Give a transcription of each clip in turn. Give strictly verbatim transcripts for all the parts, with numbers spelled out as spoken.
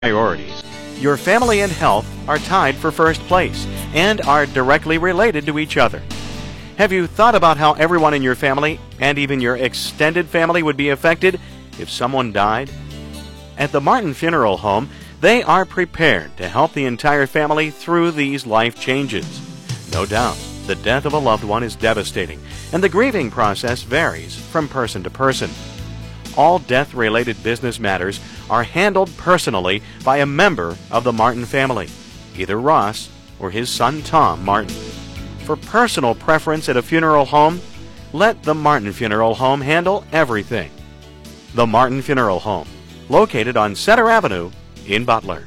priorities. Your family and health are tied for first place and are directly related to each other. Have you thought about how everyone in your family and even your extended family would be affected if someone died? At the Martin Funeral Home, they are prepared to help the entire family through these life changes. No doubt, the death of a loved one is devastating, and the grieving process varies from person to person. All death-related business matters are handled personally by a member of the Martin family, either Ross or his son Tom Martin. For personal preference at a funeral home, let the Martin Funeral Home handle everything. The Martin Funeral Home, located on Center Avenue in Butler.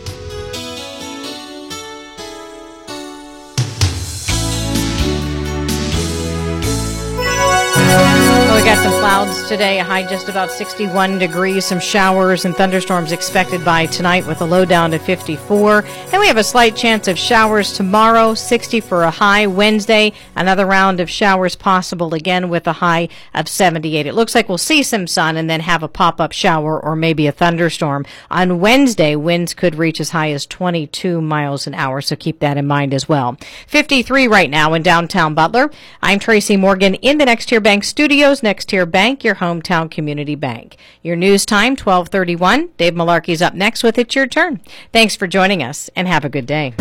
We got some clouds today, a high just about sixty-one degrees, some showers and thunderstorms expected by tonight with a low down to fifty-four. And we have a slight chance of showers tomorrow, sixty for a high. Wednesday, another round of showers possible again with a high of seventy-eight. It looks like we'll see some sun and then have a pop-up shower or maybe a thunderstorm. On Wednesday, winds could reach as high as twenty-two miles an hour, so keep that in mind as well. fifty-three right now in downtown Butler. I'm Tracy Morgan in the Next Tier Bank studios. Next Tier Bank, your hometown community bank. Your news time, twelve thirty-one. Dave Malarkey's up next with It's Your Turn. Thanks for joining us, and have a good day.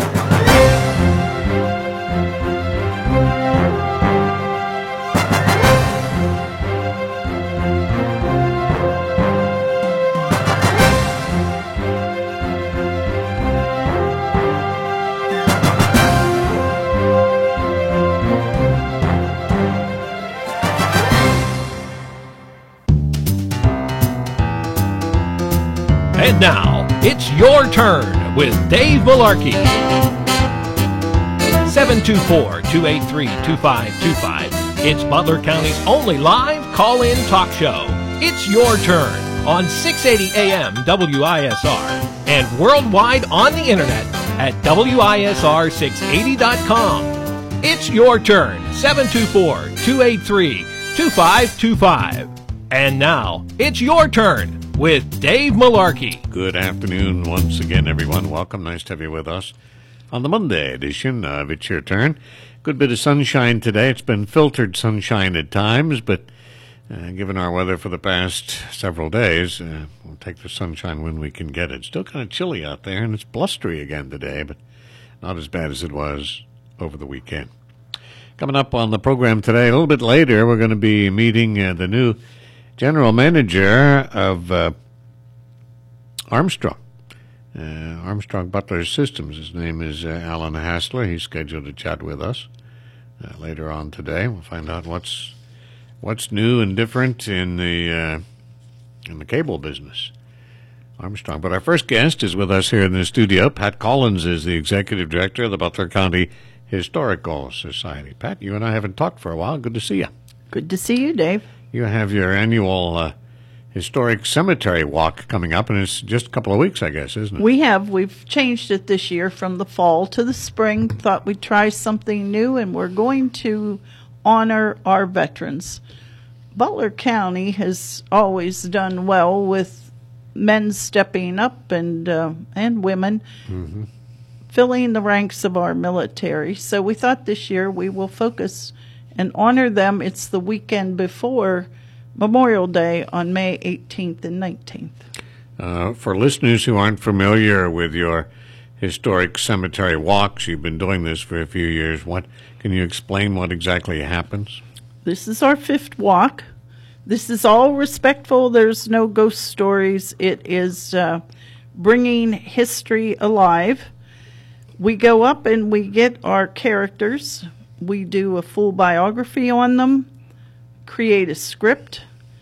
And now, it's your turn with Dave Malarkey. seven two four, two eight three, two five two five. It's Butler County's only live call-in talk show. It's your turn on six eighty A M W I S R and worldwide on the internet at W I S R six eighty dot com. It's your turn, seven two four, two eight three, two five two five. And now, it's your turn with Dave Malarkey. Good afternoon once again, everyone. Welcome. Nice to have you with us on the Monday edition of It's Your Turn. Good bit of sunshine today. It's been filtered sunshine at times, but uh, given our weather for the past several days, uh, we'll take the sunshine when we can get it. Still kind of chilly out there, and it's blustery again today, but not as bad as it was over the weekend. Coming up on the program today, a little bit later, we're going to be meeting uh, the new general manager of uh, Armstrong, uh, Armstrong Butler Systems. His name is uh, Alan Hassler. He's scheduled to chat with us uh, later on today. We'll find out what's what's new and different in the uh, in the cable business, Armstrong. But our first guest is with us here in the studio. Pat Collins is the executive director of the Butler County Historical Society. Pat, you and I haven't talked for a while. Good to see you. Good to see you, Dave. You have your annual uh, historic cemetery walk coming up, and it's just a couple of weeks, I guess, isn't it? We have. We've changed it this year from the fall to the spring. Thought we'd try something new, and we're going to honor our veterans. Butler County has always done well with men stepping up and uh, and women mm-hmm. filling the ranks of our military. So we thought this year we will focus and honor them. It's the weekend before Memorial Day on May eighteenth and nineteenth. Uh, for listeners who aren't familiar with your historic cemetery walks, you've been doing this for a few years. What can you explain what exactly happens? This is our fifth walk. This is all respectful. There's no ghost stories. It is uh, bringing history alive. We go up and we get our characters. We do a full biography on them, create a script.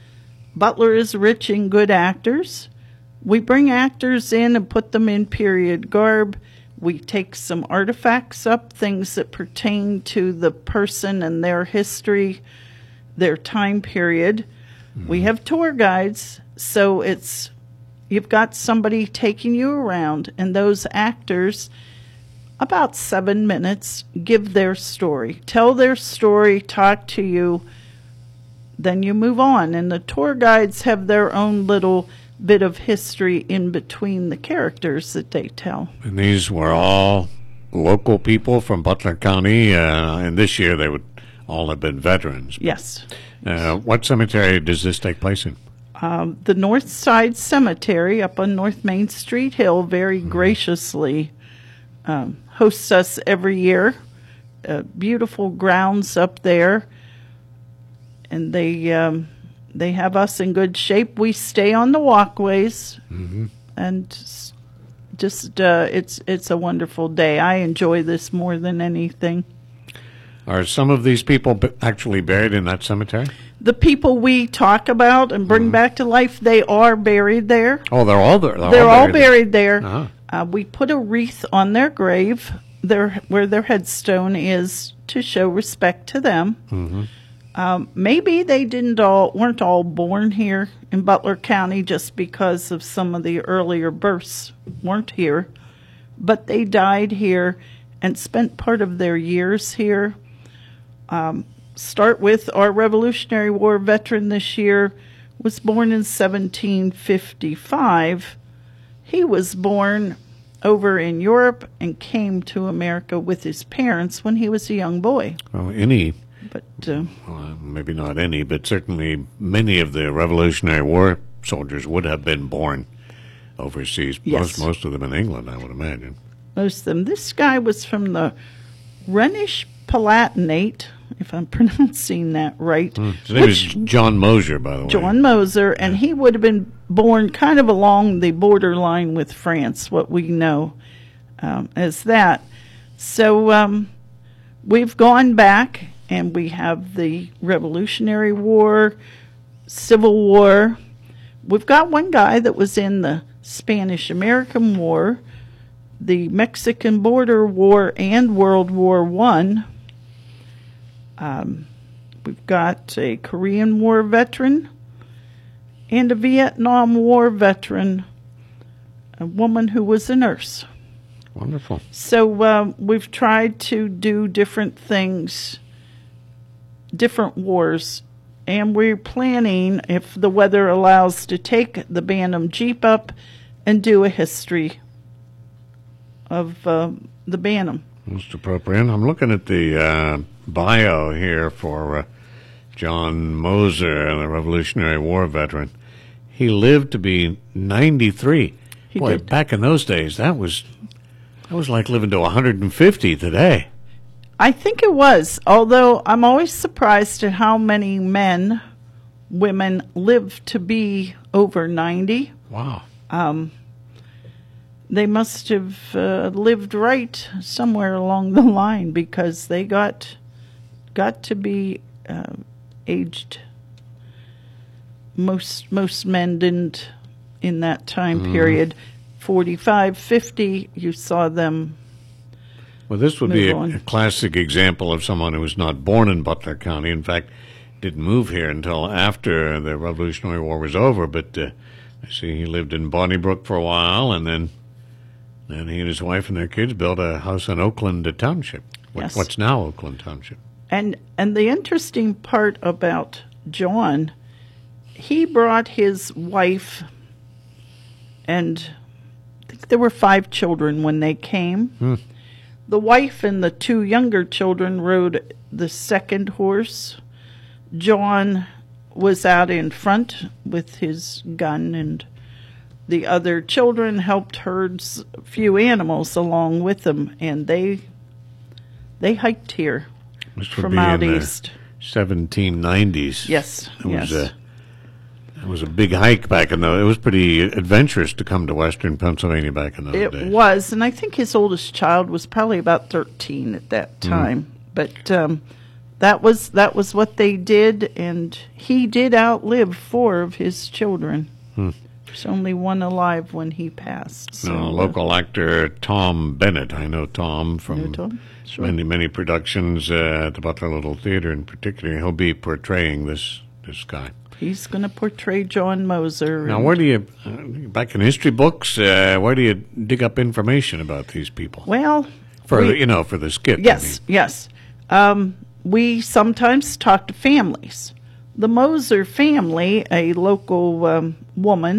Butler is rich in good actors. We bring actors in and put them in period garb. We take some artifacts up, things that pertain to the person and their history, their time period. Mm-hmm. We have tour guides, so it's you've got somebody taking you around, and those actors, about seven minutes, give their story, tell their story, talk to you, then you move on. And the tour guides have their own little bit of history in between the characters that they tell. And these were all local people from Butler County, uh, and this year they would all have been veterans. Yes. Uh, what cemetery does this take place in? Um, the North Side Cemetery up on North Main Street Hill very mm-hmm. graciously um, hosts us every year. Uh, beautiful grounds up there, and they um, they have us in good shape. We stay on the walkways, mm-hmm. and just uh, it's it's a wonderful day. I enjoy this more than anything. Are some of these people b- actually buried in that cemetery? The people we talk about and bring mm-hmm. back to life, they are buried there. Oh, they're all there. They're, they're all buried, buried there. there. Uh-huh. Uh, we put a wreath on their grave, their where their headstone is, to show respect to them. Mm-hmm. Um, maybe they didn't all weren't all born here in Butler County just because of some of the earlier births weren't here, but they died here and spent part of their years here. Um, start with our Revolutionary War veteran this year was born in seventeen fifty-five. He was born over in Europe and came to America with his parents when he was a young boy. Well, any, but uh, well, maybe not any, but certainly many of the Revolutionary War soldiers would have been born overseas. Yes. Most, most of them in England, I would imagine. Most of them. This guy was from the Rhenish Palatinate, if I'm pronouncing that right. Mm. His name is John Moser, by the way. John Moser, and he would have been born kind of along the borderline with France, what we know um, as that. So um, we've gone back, and we have the Revolutionary War, Civil War. We've got one guy that was in the Spanish-American War, the Mexican Border War, and World War One. Um, we've got a Korean War veteran and a Vietnam War veteran, a woman who was a nurse. Wonderful. So um, we've tried to do different things, different wars, and we're planning, if the weather allows, to take the Bantam Jeep up and do a history of uh, the Bantam. Most appropriate. I'm looking at the uh, bio here for uh, John Moser, the Revolutionary War veteran. He lived to be ninety-three. He Boy, did. Back in those days, that was that was like living to one hundred fifty today. I think it was, although I'm always surprised at how many men, women live to be over ninety. Wow. Um, they must have uh, lived right somewhere along the line, because they got got to be uh, aged. Most most men didn't in that time mm. period. forty-five, fifty, you saw them. Well, this would be a, on. a classic example of someone who was not born in Butler County. In fact, didn't move here until after the Revolutionary War was over. But uh, I see he lived in Bonnybrook for a while, and then then he and his wife and their kids built a house in Oakland Township. What, Yes. What's now Oakland Township. And and the interesting part about John, he brought his wife, and I think there were five children when they came. Hmm. The wife and the two younger children rode the second horse. John was out in front with his gun, and the other children helped herd a few animals along with them, and they they hiked here This would from be out in the east. seventeen nineties. Yes, It yes. was a it was a big hike back in the. It was pretty adventurous to come to Western Pennsylvania back in those It days. was, and I think his oldest child was probably about thirteen at that time. Mm. But um, that was that was what they did, and he did outlive four of his children. Hmm. There's only one alive when he passed. So, No, uh, local actor Tom Bennett. I know Tom from Know Tom? Sure. many many productions uh, at the Butler Little Theater in particular. He'll be portraying this this guy. He's going to portray John Moser. Now, and- where do you, uh, back in history books, uh, where do you dig up information about these people? Well, For we- the, you know, for the skit. I Yes, mean. yes. Um, we sometimes talk to families. The Moser family, a local um, woman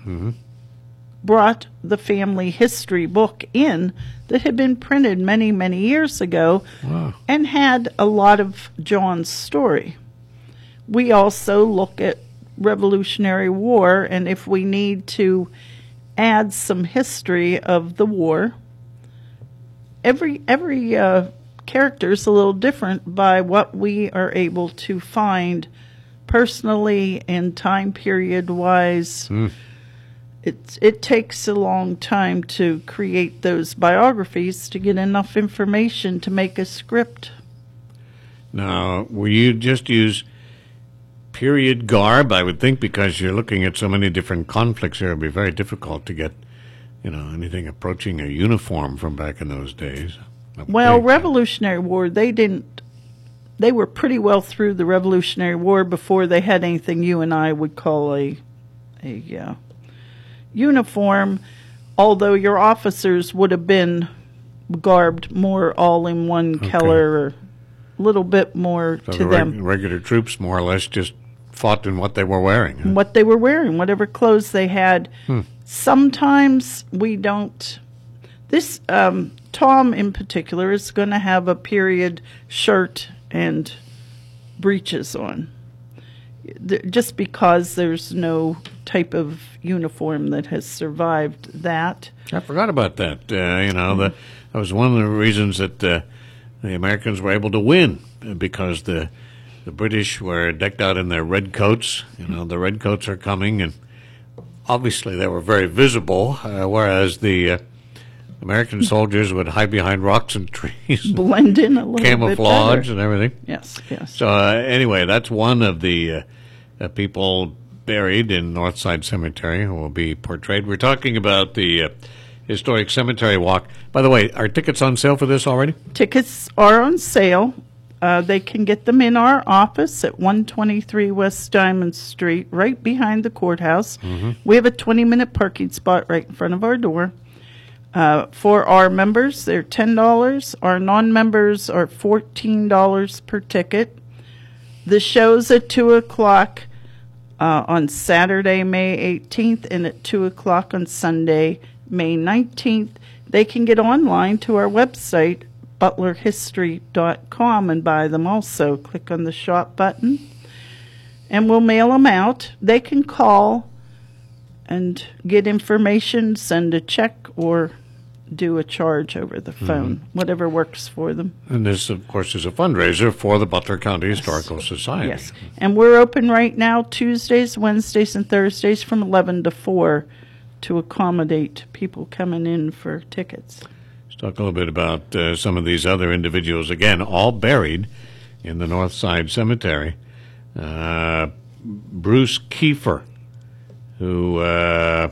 mm-hmm. brought the family history book in that had been printed many, many years ago Wow. and had a lot of John's story. We also look at Revolutionary War, and if we need to add some history of the war, every every uh, character is a little different by what we are able to find personally and time period wise. Mm. It, it takes a long time to create those biographies to get enough information to make a script. Now, will you just use period garb, I would think, because you're looking at so many different conflicts here, it would be very difficult to get, you know, anything approaching a uniform from back in those days. Well, think. Revolutionary War, they didn't, they were pretty well through the Revolutionary War before they had anything you and I would call a, a uh, uniform, although your officers would have been garbed more all in one Okay. color or a little bit more So to the reg- them. regular troops more or less just fought in what they were wearing. huh? What they were wearing, whatever clothes they had. Hmm. Sometimes we don't. This um, Tom in particular is going to have a period shirt and breeches on, Th- just because there's no type of uniform that has survived that. I forgot about that. Uh, you know, the, that was one of the reasons that uh, the Americans were able to win, uh, because the the British were decked out in their red coats. You know, the red coats are coming, and obviously they were very visible, uh, whereas the uh, American soldiers would hide behind rocks and trees, and Blend in a little camouflage bit better. and everything. Yes, yes. So uh, anyway, that's one of the uh, uh, people buried in Northside Cemetery who will be portrayed. We're talking about the uh, historic cemetery walk. By the way, are tickets on sale for this already? Tickets are on sale. Uh, they can get them in our office at one twenty-three West Diamond Street, right behind the courthouse. We have a twenty-minute parking spot right in front of our door. Uh, for our members, they're ten dollars. Our non-members are fourteen dollars per ticket. The show's at two o'clock uh, on Saturday, May eighteenth, and at two o'clock on Sunday, May nineteenth. They can get online to our website, butler history dot com, and buy them also. Click on the shop button, and we'll mail them out. They can call and get information, send a check, or do a charge over the phone, whatever works for them. And this, of course, is a fundraiser for the Butler County Historical Society. Yes. And we're open right now Tuesdays, Wednesdays, and Thursdays from eleven to four to accommodate people coming in for tickets. Let's talk a little bit about uh, some of these other individuals. Again, all buried in the Northside Cemetery. Uh, Bruce Kiefer, who uh,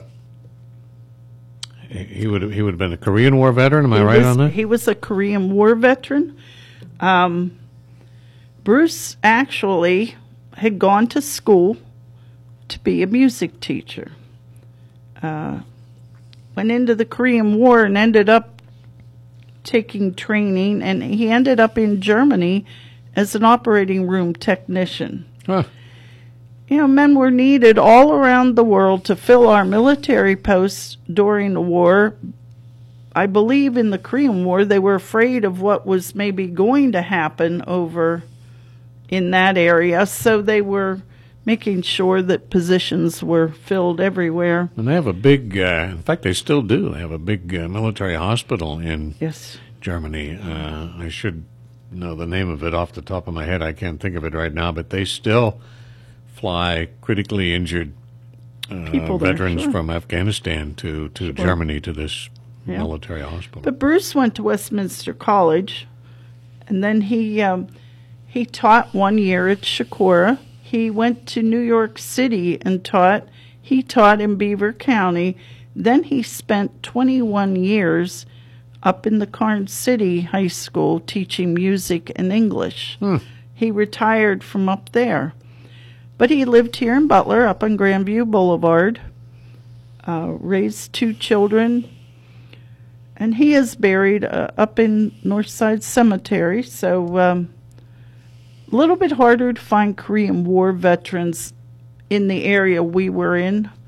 he he would he would have been a Korean War veteran. Am I He right was- on that? He was a Korean War veteran. Um, Bruce actually had gone to school to be a music teacher. Uh, went into the Korean War and ended up taking training, and he ended up in Germany as an operating room technician. Huh. You know, men were needed all around the world to fill our military posts during the war. I believe in the Korean War, they were afraid of what was maybe going to happen over in that area, so they were making sure that positions were filled everywhere. And they have a big, uh, in fact, they still do. They have a big uh, military hospital in Yes. Germany. Uh, I should know the name of it off the top of my head. I can't think of it right now, but they still fly critically injured uh, People there, veterans sure. from Afghanistan to, to Germany to this Yeah. military hospital. But Bruce went to Westminster College, and then he um, he taught one year at Shakora. He went to New York City and taught. He taught in Beaver County. Then he spent twenty-one years up in the Carn City High School teaching music and English. Hmm. He retired from up there. But he lived here in Butler, up on Grandview Boulevard, uh, raised two children, and he is buried uh, up in Northside Cemetery. So um, a little bit harder to find Korean War veterans in the area we were in.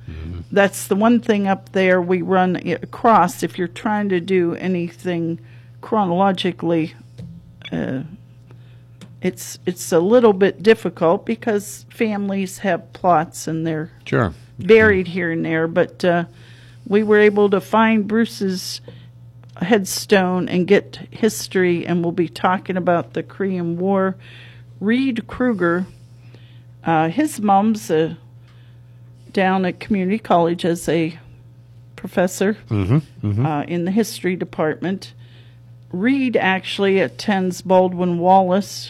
That's the one thing up there we run it across. If you're trying to do anything chronologically, uh, it's it's a little bit difficult because families have plots and they're Sure. buried here and there. But uh, we were able to find Bruce's headstone and get history, and we'll be talking about the Korean War. Reed Kruger, uh, his mom's a down at community college as a professor Mm-hmm. Mm-hmm. uh, in the history department. Reed actually attends Baldwin Wallace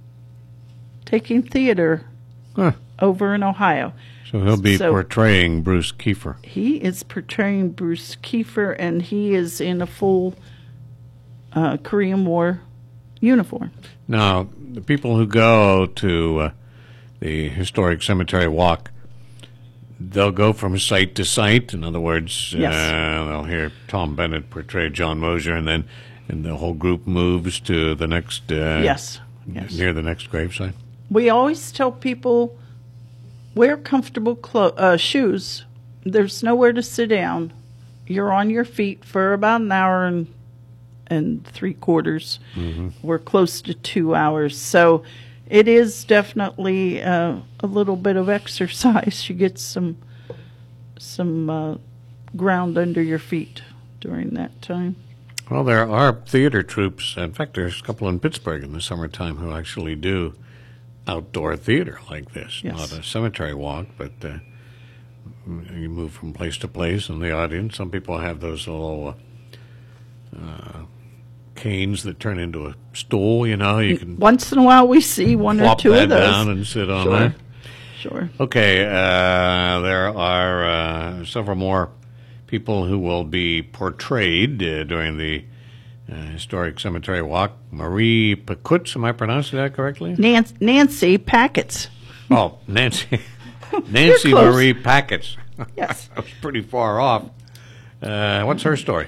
taking theater Huh. over in Ohio. So he'll be So- portraying Bruce Kiefer. He is portraying Bruce Kiefer, and he is in a full uh, Korean War uniform. Now, the people who go to uh, the historic cemetery walk, they'll go from site to site. In other words, Yes. uh, they'll hear Tom Bennett portray John Mosier, and then and the whole group moves to the next, uh, Yes, yes. near the next gravesite. We always tell people wear comfortable clo- uh, shoes. There's nowhere to sit down. You're on your feet for about an hour and and three quarters. Mm-hmm. We're close to two hours, so it is definitely uh, a little bit of exercise. You get some some uh, ground under your feet during that time. Well, there are theater troops. In fact, there's a couple in Pittsburgh in the summertime who actually do outdoor theater like this. Yes. Not a cemetery walk, but uh, you move from place to place in the audience. Some people have those little uh, uh, canes that turn into a stool, you know. You can Once in a while, we see one or plop two that of those. down and sit on Sure. that. Sure. Okay, uh, there are uh, several more people who will be portrayed uh, during the uh, historic cemetery walk. Marie Pekutz, am I pronouncing that correctly? Nancy, Nancy Packets. Oh, Nancy. Nancy You're close. Marie Packets. Yes. I was pretty far off. Uh, what's her story?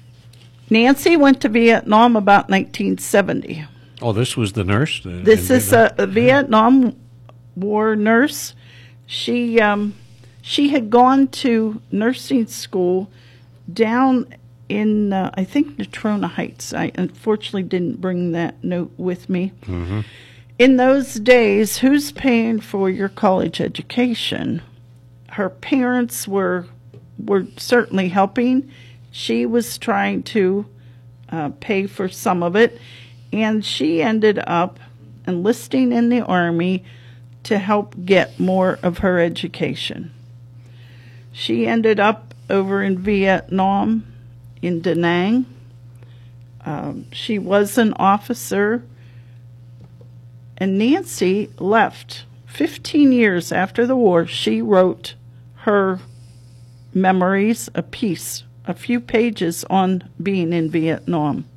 Nancy went to Vietnam about nineteen seventy. Oh, this was the nurse? uh, This in is Vietnam? a, a Vietnam War nurse. She um, she had gone to nursing school down in, uh, I think, Natrona Heights. I unfortunately didn't bring that note with me. Mm-hmm. In those days, who's paying for your college education? Her parents were were certainly helping. She was trying to uh, pay for some of it, and she ended up enlisting in the Army to help get more of her education. She ended up over in Vietnam, in Da Nang. Um, she was an officer, and Nancy left. Fifteen years after the war, she wrote her memories, a piece, a few pages on being in Vietnam.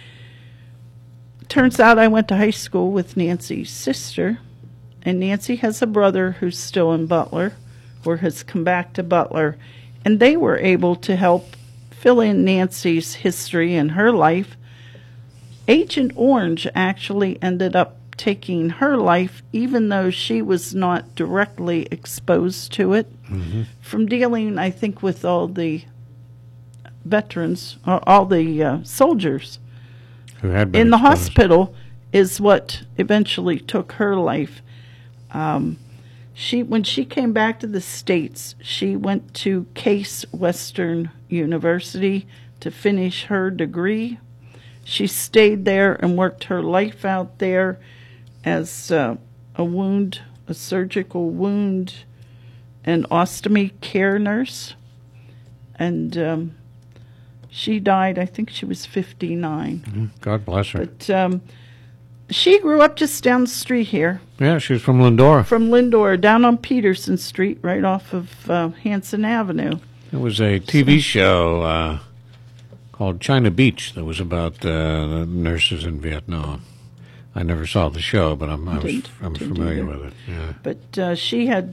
Turns out I went to high school with Nancy's sister, and Nancy has a brother who's still in Butler, or has come back to Butler, and they were able to help fill in Nancy's history and her life. Agent Orange actually ended up taking her life, even though she was not directly exposed to it, Mm-hmm. from dealing, I think, with all the veterans, or all the uh, soldiers Who had been in the exposed. hospital, is what eventually took her life. Um, she, when she came back to the States, she went to Case Western University to finish her degree. She stayed there and worked her life out there as uh, a wound, a surgical wound and ostomy care nurse. And um, she died, I think she was fifty-nine. God bless her. But um, she grew up just down the street here, Yeah, she was from Lindora. from Lindor, down on Peterson Street, right off of uh, Hanson Avenue. There was a T V show uh, called China Beach that was about uh, the nurses in Vietnam. I never saw the show, but I'm I was, Didn't- I'm didn't familiar either. with it. Yeah. But uh, she had,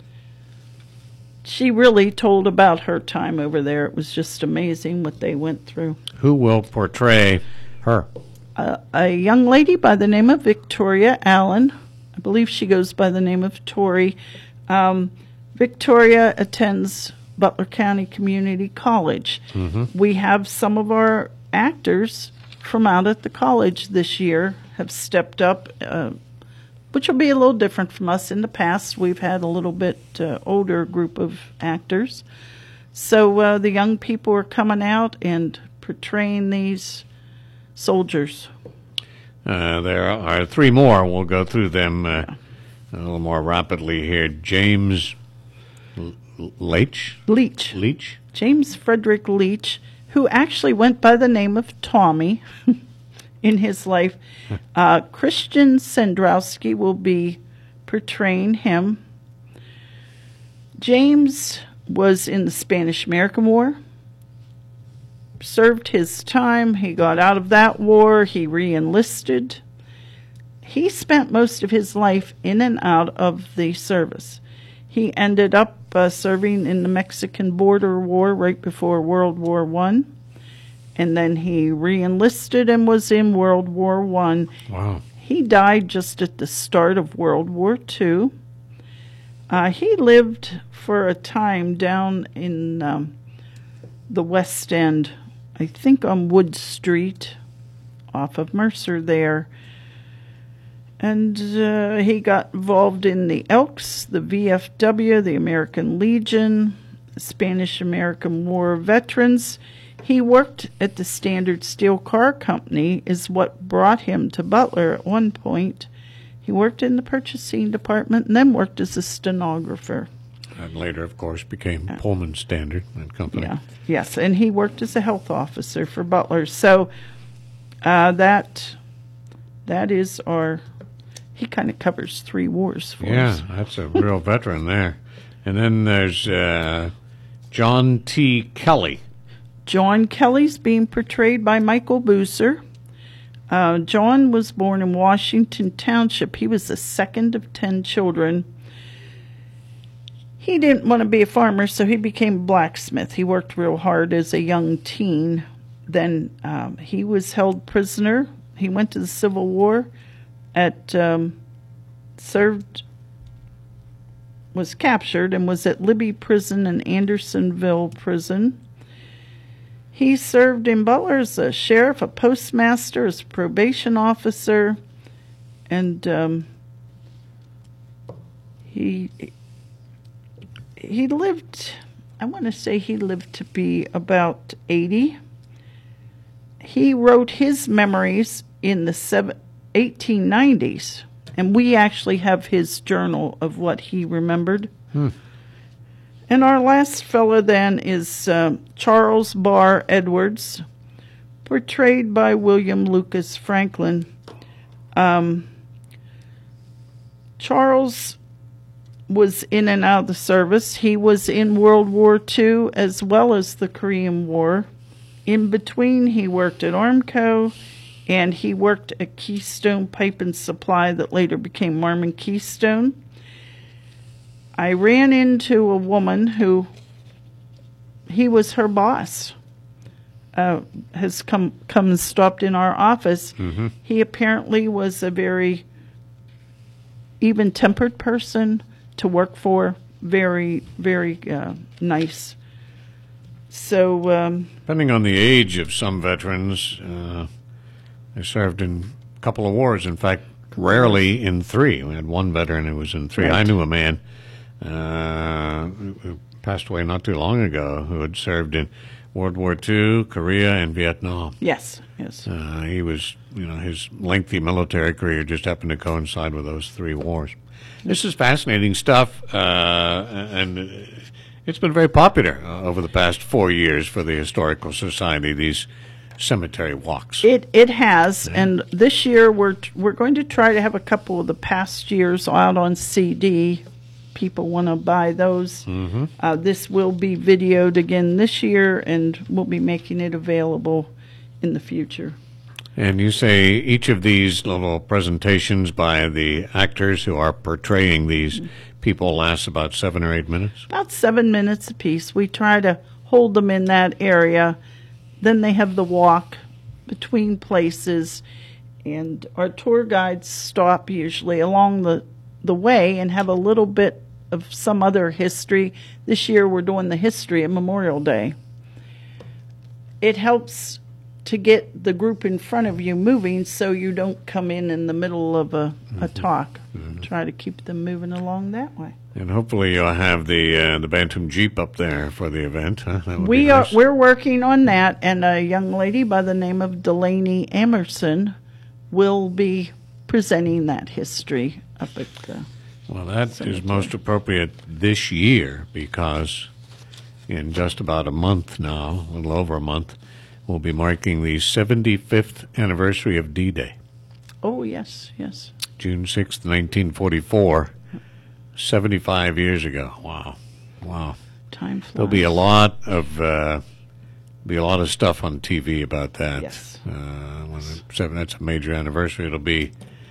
she really told about her time over there. It was just amazing what they went through. Who will portray her? Uh, a young lady by the name of Victoria Allen. I believe she goes by the name of Tori. Um, Victoria attends Butler County Community College. Mm-hmm. We have some of our actors from out at the college this year have stepped up, uh, which will be a little different from us. In the past, we've had a little bit uh, older group of actors. So uh, the young people are coming out and portraying these soldiers. Uh, there are three more. We'll go through them uh, a little more rapidly here. James L- Leach? Leach. Leach? James Frederick Leach, who actually went by the name of Tommy in his life. Uh, Christian Sendrowski will be portraying him. James was in the Spanish-American War, served his time. He got out of that war. He re-enlisted. He spent most of his life in and out of the service. He ended up uh, serving in the Mexican Border War right before World War One, and then he re-enlisted and was in World War One. Wow. He died just at the start of World War Two. Uh, he lived for a time down in um, the West End, I think on Wood Street, off of Mercer there. And uh, he got involved in the Elks, the V F W, the American Legion, Spanish-American War veterans. He worked at the Standard Steel Car Company, is what brought him to Butler at one point. He worked in the purchasing department and then worked as a stenographer. And later, of course, became Pullman Standard and Company. Yeah, yes, and he worked as a health officer for Butler. So uh, that that is our. He kind of covers three wars for yeah, us. Yeah, that's a real veteran there. And then there's uh, John T. Kelly. John Kelly's being portrayed by Michael Booser. Uh, John was born in Washington Township. He was the second of ten children. He didn't want to be a farmer, so he became a blacksmith. He worked real hard as a young teen. Then um, he was held prisoner. He went to the Civil War, at um, served, was captured, and was at Libby Prison and Andersonville Prison. He served in Butler as a sheriff, a postmaster, as a probation officer, and um, he he lived, I want to say he lived to be about eighty. He wrote his memories in the eighteen nineties, and we actually have his journal of what he remembered. Hmm. And our last fellow then is uh, Charles Barr Edwards, portrayed by William Lucas Franklin. Um, Charles was in and out of the service. He was in World War Two as well as the Korean War. In between, he worked at Armco, and he worked at Keystone Pipe and Supply that later became Marmon Keystone. I ran into a woman who, he was her boss, uh, has come, come and stopped in our office. Mm-hmm. He apparently was a very even-tempered person to work for, very, very uh, nice. So, um, depending on the age of some veterans, uh, they served in a couple of wars. In fact, rarely in three. We had one veteran who was in three. Right. I knew a man uh, who passed away not too long ago who had served in World War Two, Korea, and Vietnam. yes, yes. Uh, he was, you know, his lengthy military career just happened to coincide with those three wars. This is fascinating stuff, uh, and it's been very popular uh, over the past four years for the Historical Society, these cemetery walks. It it has, and this year we're we're going to try to have a couple of the past years out on C D. People want to buy those. Mm-hmm. Uh, this will be videoed again this year, and we'll be making it available in the future. And you say each of these little presentations by the actors who are portraying these people lasts about seven or eight minutes? About seven minutes apiece. We try to hold them in that area. Then they have the walk between places, and our tour guides stop usually along the, the way and have a little bit of some other history. This year we're doing the history of Memorial Day. It helps to get the group in front of you moving so you don't come in in the middle of a, a talk. Mm-hmm. Try to keep them moving along that way. And hopefully you'll have the uh, the Bantam Jeep up there for the event. Huh? We nice. are we're working on that, and a young lady by the name of Delaney Emerson will be presenting that history up at the. Well, that cemetery. is most appropriate this year because in just about a month now, a little over a month, we'll be marking the seventy-fifth anniversary of D-Day. Oh yes, yes. June sixth, nineteen forty-four. seventy-five years ago. Wow. Wow. Time flies. There'll be a lot of uh, be a lot of stuff on T V about that. Yes. Uh, when seven, that's a major anniversary. It'll be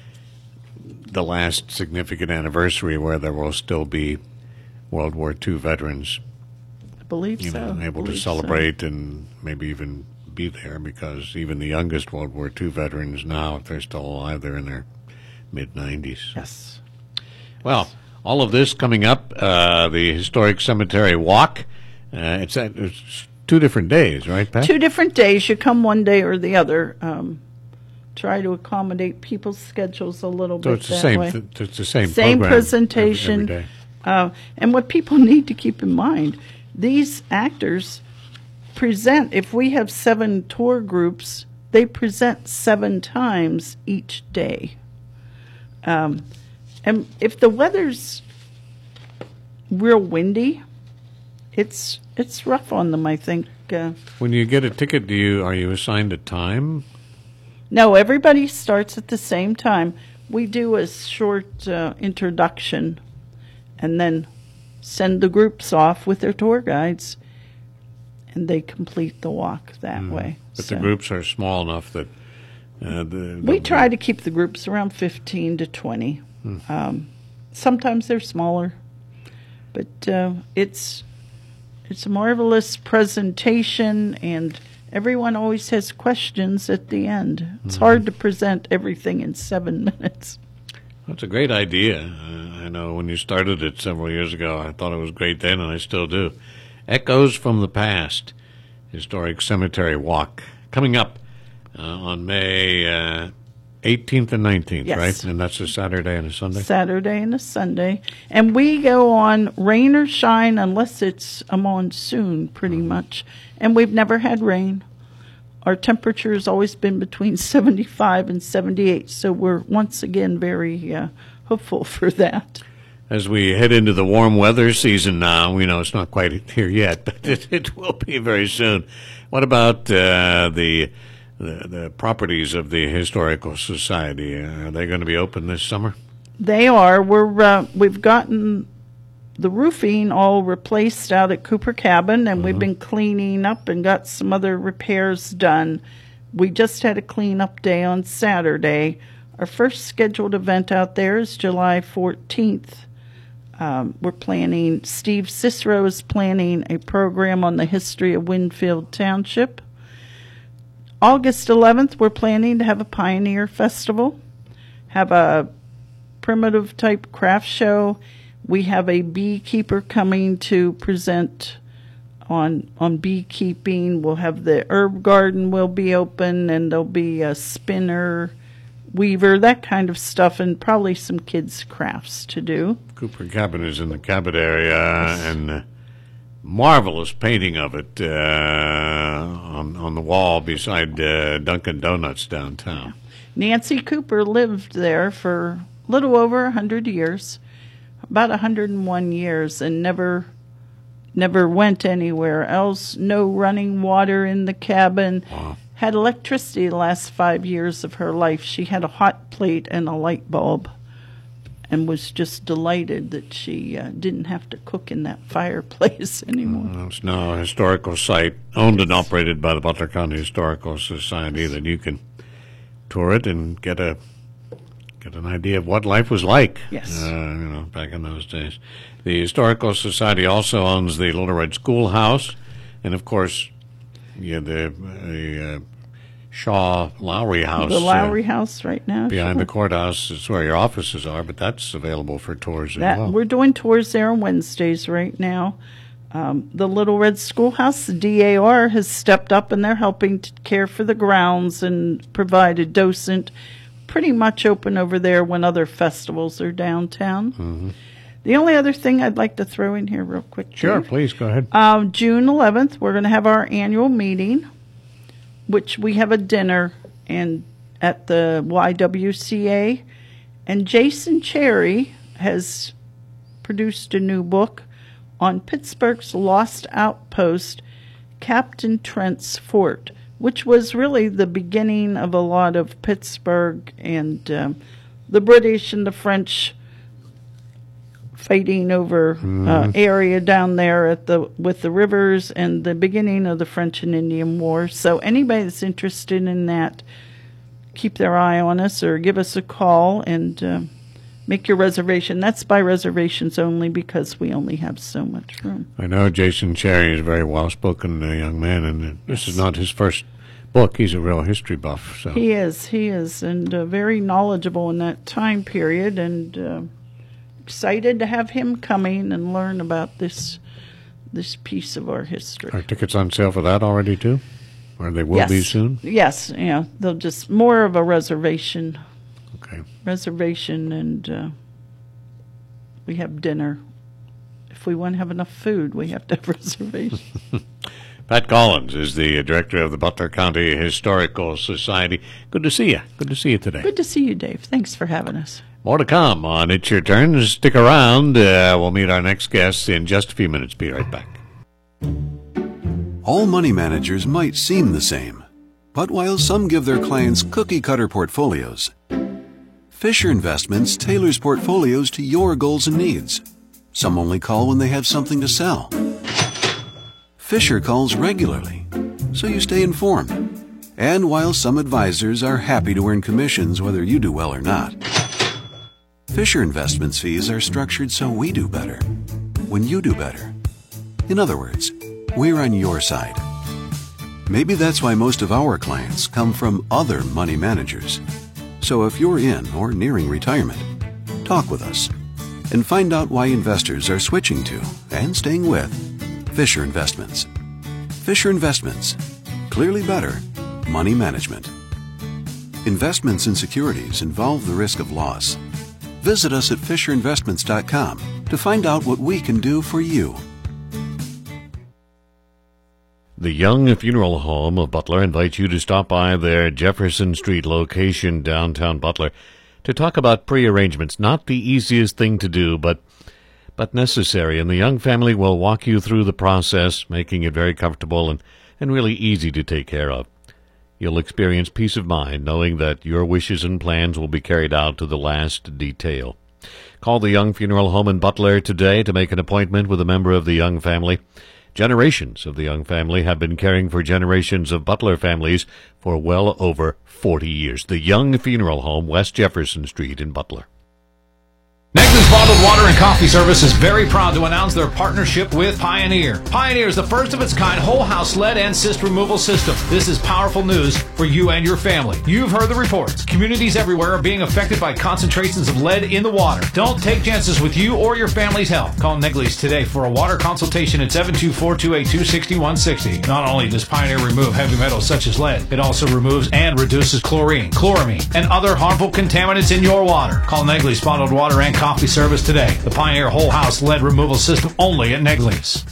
the last significant anniversary where there will still be World War Two veterans, I believe you so. know, able to believe celebrate so. and maybe even be there because even the youngest World War Two veterans now, if they're still alive, they're in their mid nineties. Yes. Well, all of this coming up, uh, the Historic Cemetery Walk. Uh, it's, at, it's two different days, right, Pat? Two different days. You come one day or the other. Um, try to accommodate people's schedules a little So bit it's the that same. way. Th- it's the same. Same program presentation. every, every day. Uh, and what people need to keep in mind, these actors present. If we have seven tour groups, they present seven times each day. Um, and if the weather's real windy, it's it's rough on them, I think. Uh, When you get a ticket, do you are you assigned a time? no, everybody starts at the same time. We do a short uh, introduction and then send the groups off with their tour guides, and they complete the walk that way. But So the groups are small enough that uh, the, we the- try to keep the groups around fifteen to twenty. Um, sometimes they're smaller, but uh, it's it's a marvelous presentation, and everyone always has questions at the end. It's hard to present everything in seven minutes. That's a great idea. Uh, I know when you started it several years ago, I thought it was great then, and I still do. Echoes from the Past, Historic Cemetery Walk, coming up uh, on May uh, eighteenth and nineteenth, Yes. right? And that's a Saturday and a Sunday? Saturday and a Sunday. And we go on rain or shine unless it's a monsoon, pretty much. And we've never had rain. Our temperature has always been between seventy-five and seventy-eight, so we're once again very uh, hopeful for that. As we head into the warm weather season now, we know it's not quite here yet, but it, it will be very soon. What about uh, the, the the properties of the Historical Society? Uh, are they going to be open this summer? They are. We're uh, we've gotten the roofing all replaced out at Cooper Cabin, and we've been cleaning up and got some other repairs done. We just had a clean-up day on Saturday. Our first scheduled event out there is July fourteenth. Um, we're planning, Steve Cicero is planning a program on the history of Winfield Township. August eleventh, we're planning to have a Pioneer Festival, have a primitive type craft show. We have a beekeeper coming to present on on beekeeping. We'll have the herb garden will be open, and there'll be a spinner, weaver, that kind of stuff, and probably some kids' crafts to do. Cooper Cabin is in the Cabot area, and uh, marvelous painting of it uh, on on the wall beside uh, Dunkin' Donuts downtown. Nancy Cooper lived there for a little over a hundred years, about a hundred and one years, and never never went anywhere else. No running water in the cabin. Wow. Had electricity the last five years of her life. She had a hot plate and a light bulb, and was just delighted that she uh, didn't have to cook in that fireplace anymore. Well, it's now a historical site owned and operated by the Butler County Historical Society that you can tour it and get a get an idea of what life was like. Yes. Uh, you know, back in those days. The Historical Society also owns the Little Red Schoolhouse, and of course, yeah, the, the uh, Shaw Lowry House. The Lowry uh, House right now. Behind sure. the courthouse is where your offices are, but that's available for tours That, as well. We're doing tours there on Wednesdays right now. Um, the Little Red Schoolhouse, the D A R, has stepped up and they're helping to care for the grounds and provide a docent. Pretty much open over there when other festivals are downtown. Mm-hmm. The only other thing I'd like to throw in here real quick. Sure, Dave. please, go ahead. Um, June eleventh, we're going to have our annual meeting, which we have a dinner and at the Y W C A. And Jason Cherry has produced a new book on Pittsburgh's lost outpost, Captain Trent's Fort, which was really the beginning of a lot of Pittsburgh and um, the British and the French fighting over Mm-hmm. uh, area down there at the with the rivers and the beginning of the French and Indian War. So anybody that's interested in that, keep their eye on us or give us a call and uh, make your reservation. That's by reservations only because we only have so much room. I know Jason Cherry is a very well-spoken uh, young man, and uh, this is not his first book. He's a real history buff. So He is, he is, and uh, very knowledgeable in that time period, and uh, excited to have him coming and learn about this this piece of our history. Are tickets on sale for that already, too? Or they will yes. be soon? Yes, yeah, they'll just more of a reservation, Okay. reservation, and uh, we have dinner. If we want to have enough food, we have to have reservations. Pat Collins is the director of the Butler County Historical Society. Good to see you. Good to see you today. Good to see you, Dave. Thanks for having us. More to come on It's Your Turn. Stick around. Uh, we'll meet our next guest in just a few minutes. Be right back. All money managers might seem the same, but while some give their clients cookie-cutter portfolios, Fisher Investments tailors portfolios to your goals and needs. Some only call when they have something to sell. Fisher calls regularly, so you stay informed. And while some advisors are happy to earn commissions whether you do well or not, Fisher Investments fees are structured so we do better when you do better. In other words, we're on your side. Maybe that's why most of our clients come from other money managers. So if you're in or nearing retirement, talk with us and find out why investors are switching to and staying with Fisher Investments. Fisher Investments. Clearly better money management. Investments in securities involve the risk of loss. Visit us at fisher investments dot com to find out what we can do for you. The Young Funeral Home of Butler invites you to stop by their Jefferson Street location downtown Butler to talk about pre-arrangements. Not the easiest thing to do, but but necessary. And the Young family will walk you through the process, making it very comfortable and, and really easy to take care of. You'll experience peace of mind knowing that your wishes and plans will be carried out to the last detail. Call the Young Funeral Home in Butler today to make an appointment with a member of the Young family. Generations of the Young family have been caring for generations of Butler families for well over forty years. The Young Funeral Home, West Jefferson Street in Butler. Negley's Bottled Water and Coffee Service is very proud to announce their partnership with Pioneer. Pioneer is the first of its kind whole house lead and cyst removal system. This is powerful news for you and your family. You've heard the reports. Communities everywhere are being affected by concentrations of lead in the water. Don't take chances with you or your family's health. Call Negley's today for a water consultation at seven two four, two eight two, six one six zero. Not only does Pioneer remove heavy metals such as lead, it also removes and reduces chlorine, chloramine, and other harmful contaminants in your water. Call Negley's Bottled Water and Coffee Service today. The Pioneer Whole House Lead Removal System only at Negley's.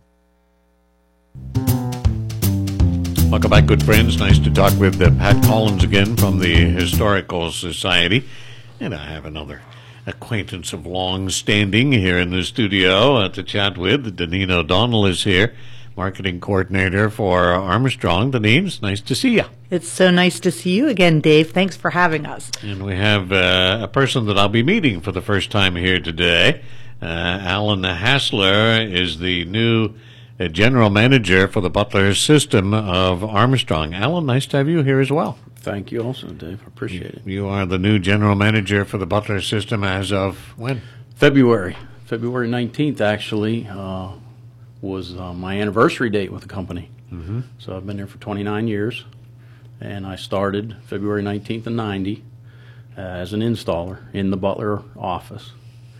Welcome back, good friends. Nice to talk with uh, Pat Collins again from the Historical Society. And I have another acquaintance of long standing here in the studio uh, to chat with. Deneen O'Donnell is here, marketing coordinator for Armstrong. Deneen, it's nice to see you. It's so nice to see you again, Dave. Thanks for having us. And we have uh, a person that I'll be meeting for the first time here today. Uh, Alan Hassler is the new uh, general manager for the Butler system of Armstrong. Alan, nice to have you here as well. Thank you also, Dave. I appreciate it. You are the new general manager for the Butler system as of when? February. February nineteenth, actually, uh, was uh, my anniversary date with the company. Mm-hmm. So I've been there for twenty-nine years. and I started February nineteenth of ninety uh, as an installer in the Butler office,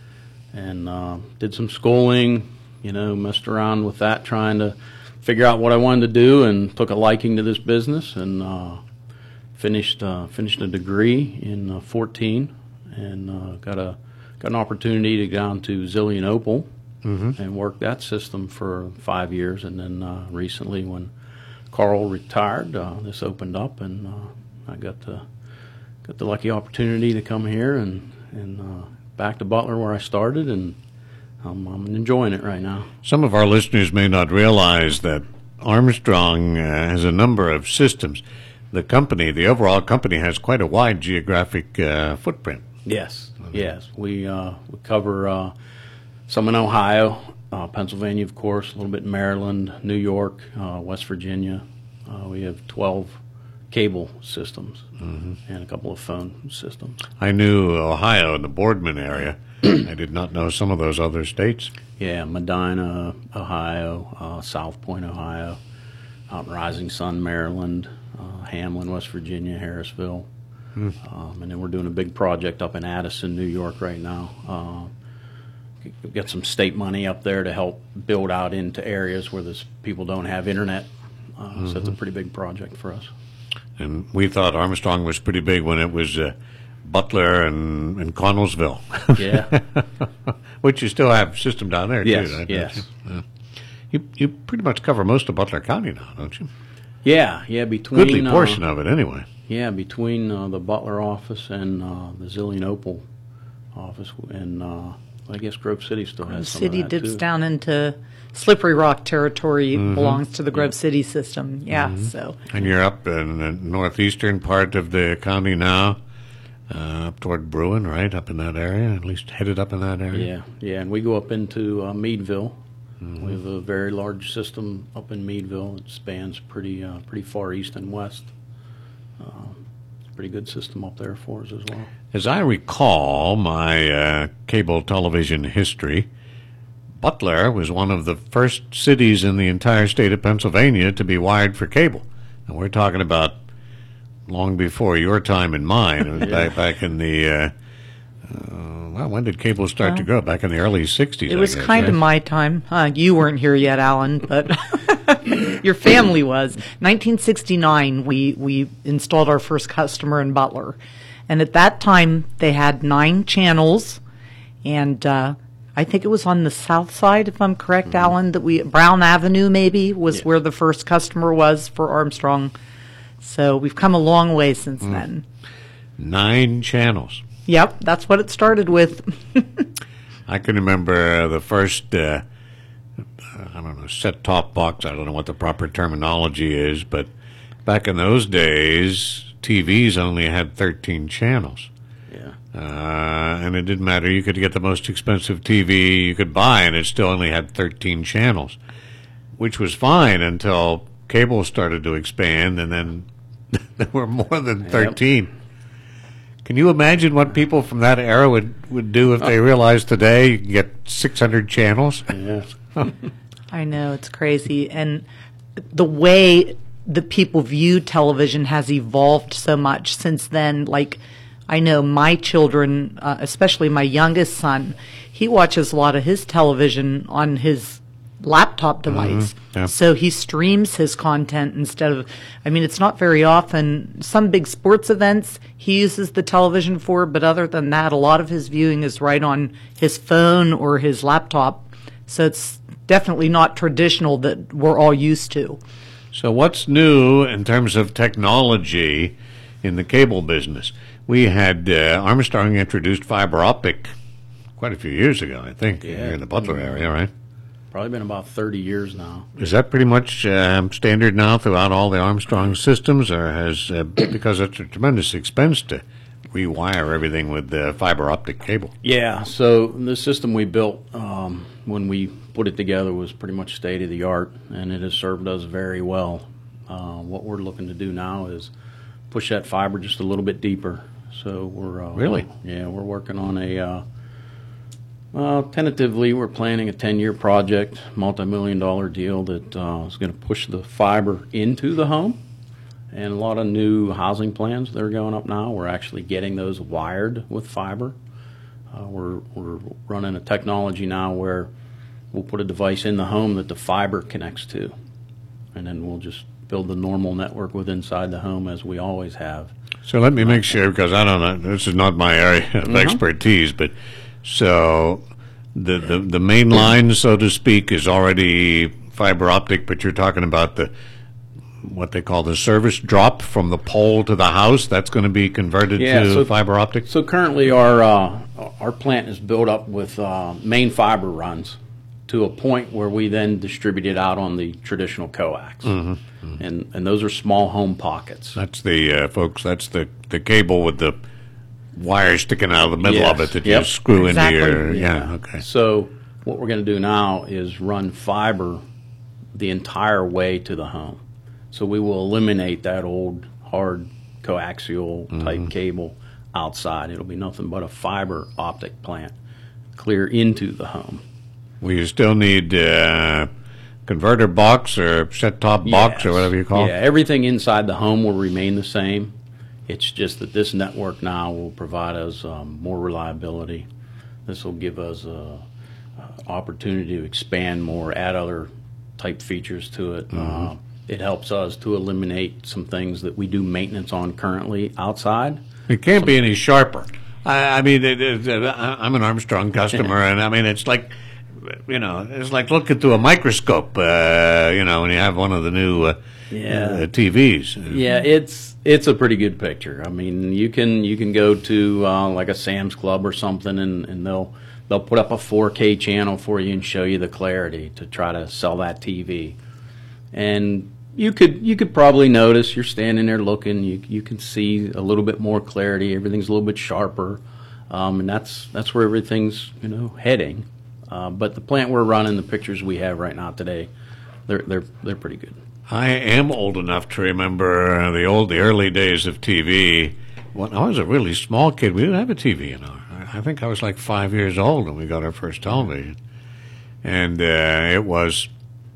and uh, did some schooling, you know, messed around with that, trying to figure out what I wanted to do, and took a liking to this business, and uh, finished uh, finished a degree in uh, fourteen, and uh, got a got an opportunity to go down to Zillion Opal mm-hmm. and work that system for five years, and then uh, recently when Carl retired, uh, this opened up, and uh, I got the got the lucky opportunity to come here and and uh, back to Butler where I started, and I'm, I'm enjoying it right now. Some of our listeners may not realize that Armstrong uh, has a number of systems. The company, the overall company, has quite a wide geographic uh, footprint. Yes, yes. We uh, we cover uh, some in Ohio, uh, Pennsylvania, of course, a little bit in Maryland, New York, uh, West Virginia. Uh, we have twelve cable systems mm-hmm. and a couple of phone systems. I knew Ohio and the Boardman area. I did not know some of those other states. Yeah, Medina, Ohio, uh, South Point, Ohio, out in Rising Sun, Maryland, uh, Hamlin, West Virginia, Harrisville. Mm. Um, and then we're doing a big project up in Addison, New York right now. Uh, we've got some state money up there to help build out into areas where this people don't have internet. Uh, mm-hmm. So it's a pretty big project for us. And we thought Armstrong was pretty big when it was uh, Butler and, and Connellsville. Yeah. Which you still have system down there, yes, too. Right? Yes, yes. Uh, you, you pretty much cover most of Butler County now, don't you? Yeah, yeah. Between Goodly portion uh, of it, anyway. Yeah, between uh, the Butler office and uh, the Zillion Opal office, and uh, I guess Grove City still has Grove some City of that, dips too. down into Slippery Rock territory, mm-hmm. belongs to the Grove yeah. City system. Yeah, mm-hmm. so. And you're up in the northeastern part of the county now, uh, up toward Bruin, right, up in that area, at least headed up in that area? Yeah, yeah, and we go up into uh, Meadville. Mm-hmm. We have a very large system up in Meadville. It spans pretty uh, pretty far east and west. Uh, it's a pretty good system up there for us as well. As I recall my uh, cable television history, Butler was one of the first cities in the entire state of Pennsylvania to be wired for cable. And we're talking about long before your time and mine. It was yeah. back, back in the, uh, uh, well, when did cable start well, to go? Back in the early sixties, It was I guess, kind right? of my time. Uh, you weren't here yet, Alan, but your family was. nineteen sixty-nine, we, we installed our first customer in Butler. And at that time, they had nine channels, and uh, I think it was on the south side, if I'm correct, mm-hmm. Alan, that we Brown Avenue maybe was yeah. where the first customer was for Armstrong. So we've come a long way since mm. then. Nine channels. Yep, that's what it started with. I can remember the first, uh, I don't know, set-top box. I don't know what the proper terminology is, but back in those days, T Vs only had thirteen channels. Yeah. Uh, and it didn't matter. You could get the most expensive T V you could buy, and it still only had thirteen channels, which was fine until cable started to expand, and then there were more than thirteen. Yep. Can you imagine what people from that era would, would do if they realized today you can get six hundred channels? Yeah. I know, it's crazy. And the way that people view television has evolved so much since then. Like, I know my children, uh, especially my youngest son, he watches a lot of his television on his laptop device. Mm-hmm. Yeah. So he streams his content instead of, I mean, it's not very often. Some big sports events he uses the television for, but other than that, a lot of his viewing is right on his phone or his laptop. So it's definitely not traditional that we're all used to. So what's new in terms of technology in the cable business? We had uh, Armstrong introduced fiber optic quite a few years ago, I think, yeah. here in the Butler area, right? Probably been about thirty years now. Is that pretty much um, standard now throughout all the Armstrong systems, or has, uh, because it's a tremendous expense to rewire everything with the fiber optic cable? Yeah, so the system we built um, when we put it together was pretty much state-of-the-art, and it has served us very well. Uh, what we're looking to do now is push that fiber just a little bit deeper. So we're uh, really, yeah, we're working on a. Uh, Uh, tentatively, we're planning a ten-year project, multi-million dollar deal that uh, is going to push the fiber into the home And a lot of new housing plans that are going up now, we're actually getting those wired with fiber. Uh, we're, we're running a technology now where we'll put a device in the home that the fiber connects to, and then we'll just build the normal network with inside the home as we always have. So let me make sure, because I don't know, this is not my area of Mm-hmm. expertise, but so the, the, the main line, so to speak, is already fiber optic, but you're talking about the what they call the service drop from the pole to the house. That's going to be converted Yeah, to so- fiber optic? So currently our uh, our plant is built up with uh, main fiber runs to a point where we then distribute it out on the traditional coax. Mm-hmm. And, and those are small home pockets. That's the, uh, folks, that's the, the cable with the wire sticking out of the middle of Yes. it that Yep. you screw Exactly. into your, yeah, okay. So what we're going to do now is run fiber the entire way to the home. So we will eliminate that old hard coaxial type Mm-hmm. cable outside. It'll be nothing but a fiber optic plant clear into the home. Will you still need uh, converter box or set-top box or Yes. whatever you call Yeah, it? everything inside the home will remain the same. It's just that this network now will provide us um, more reliability. This will give us a, a opportunity to expand more, add other type features to it. Mm-hmm. Uh, it helps us to eliminate some things that we do maintenance on currently outside. It can't be any sharper. I, I mean, it, it, it, I- I'm an Armstrong customer, and I mean, it's like, you know, it's like looking through a microscope, uh, you know, when you have one of the new uh, Yeah. uh, T Vs. Yeah, it's it's a pretty good picture. I mean, you can you can go to uh, like a Sam's Club or something, and, and they'll they'll put up a four K channel for you and show you the clarity to try to sell that T V. And you could you could probably notice you're standing there looking, you you can see a little bit more clarity. Everything's a little bit sharper, um, and that's that's where everything's you know heading. Uh, but the plant we're running, the pictures we have right now today, they're they're they're pretty good. I am old enough to remember uh, the old, the early days of T V. When I was a really small kid, we didn't have a T V in our. I think I was like five years old when we got our first television, and uh, it was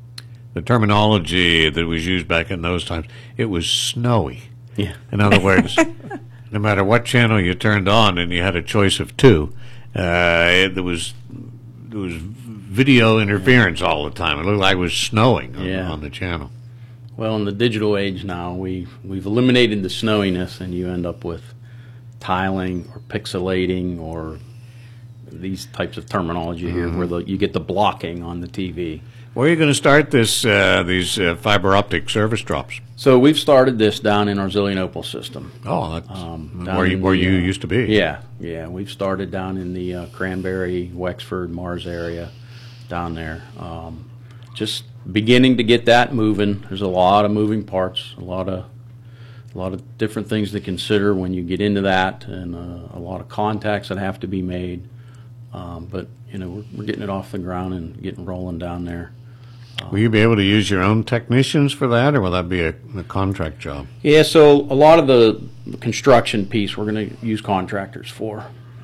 the terminology that was used back in those times. It was snowy. Yeah. In other words, no matter what channel you turned on, and you had a choice of two, uh, it, there was there was video interference all the time. It looked like it was snowing on, Yeah. on the channel. Well, in the digital age now, we, we've eliminated the snowiness, and you end up with tiling or pixelating or these types of terminology here where the, you get the blocking on the T V. Where are you going to start this? Uh, these uh, fiber optic service drops? So we've started this down in our Zillionople system. Oh, that's Um, down where you in where the, you uh, used to be. Yeah, yeah. We've started down in the uh, Cranberry, Wexford, Mars area down there. Um, just beginning to get that moving. There's a lot of moving parts, a lot of a lot of different things to consider when you get into that, and uh, a lot of contacts that have to be made. Um, but you know, we're, we're getting it off the ground and getting rolling down there. Will you be able to use your own technicians for that, or will that be a, a contract job? Yeah, so a lot of the construction piece we're going to use contractors for.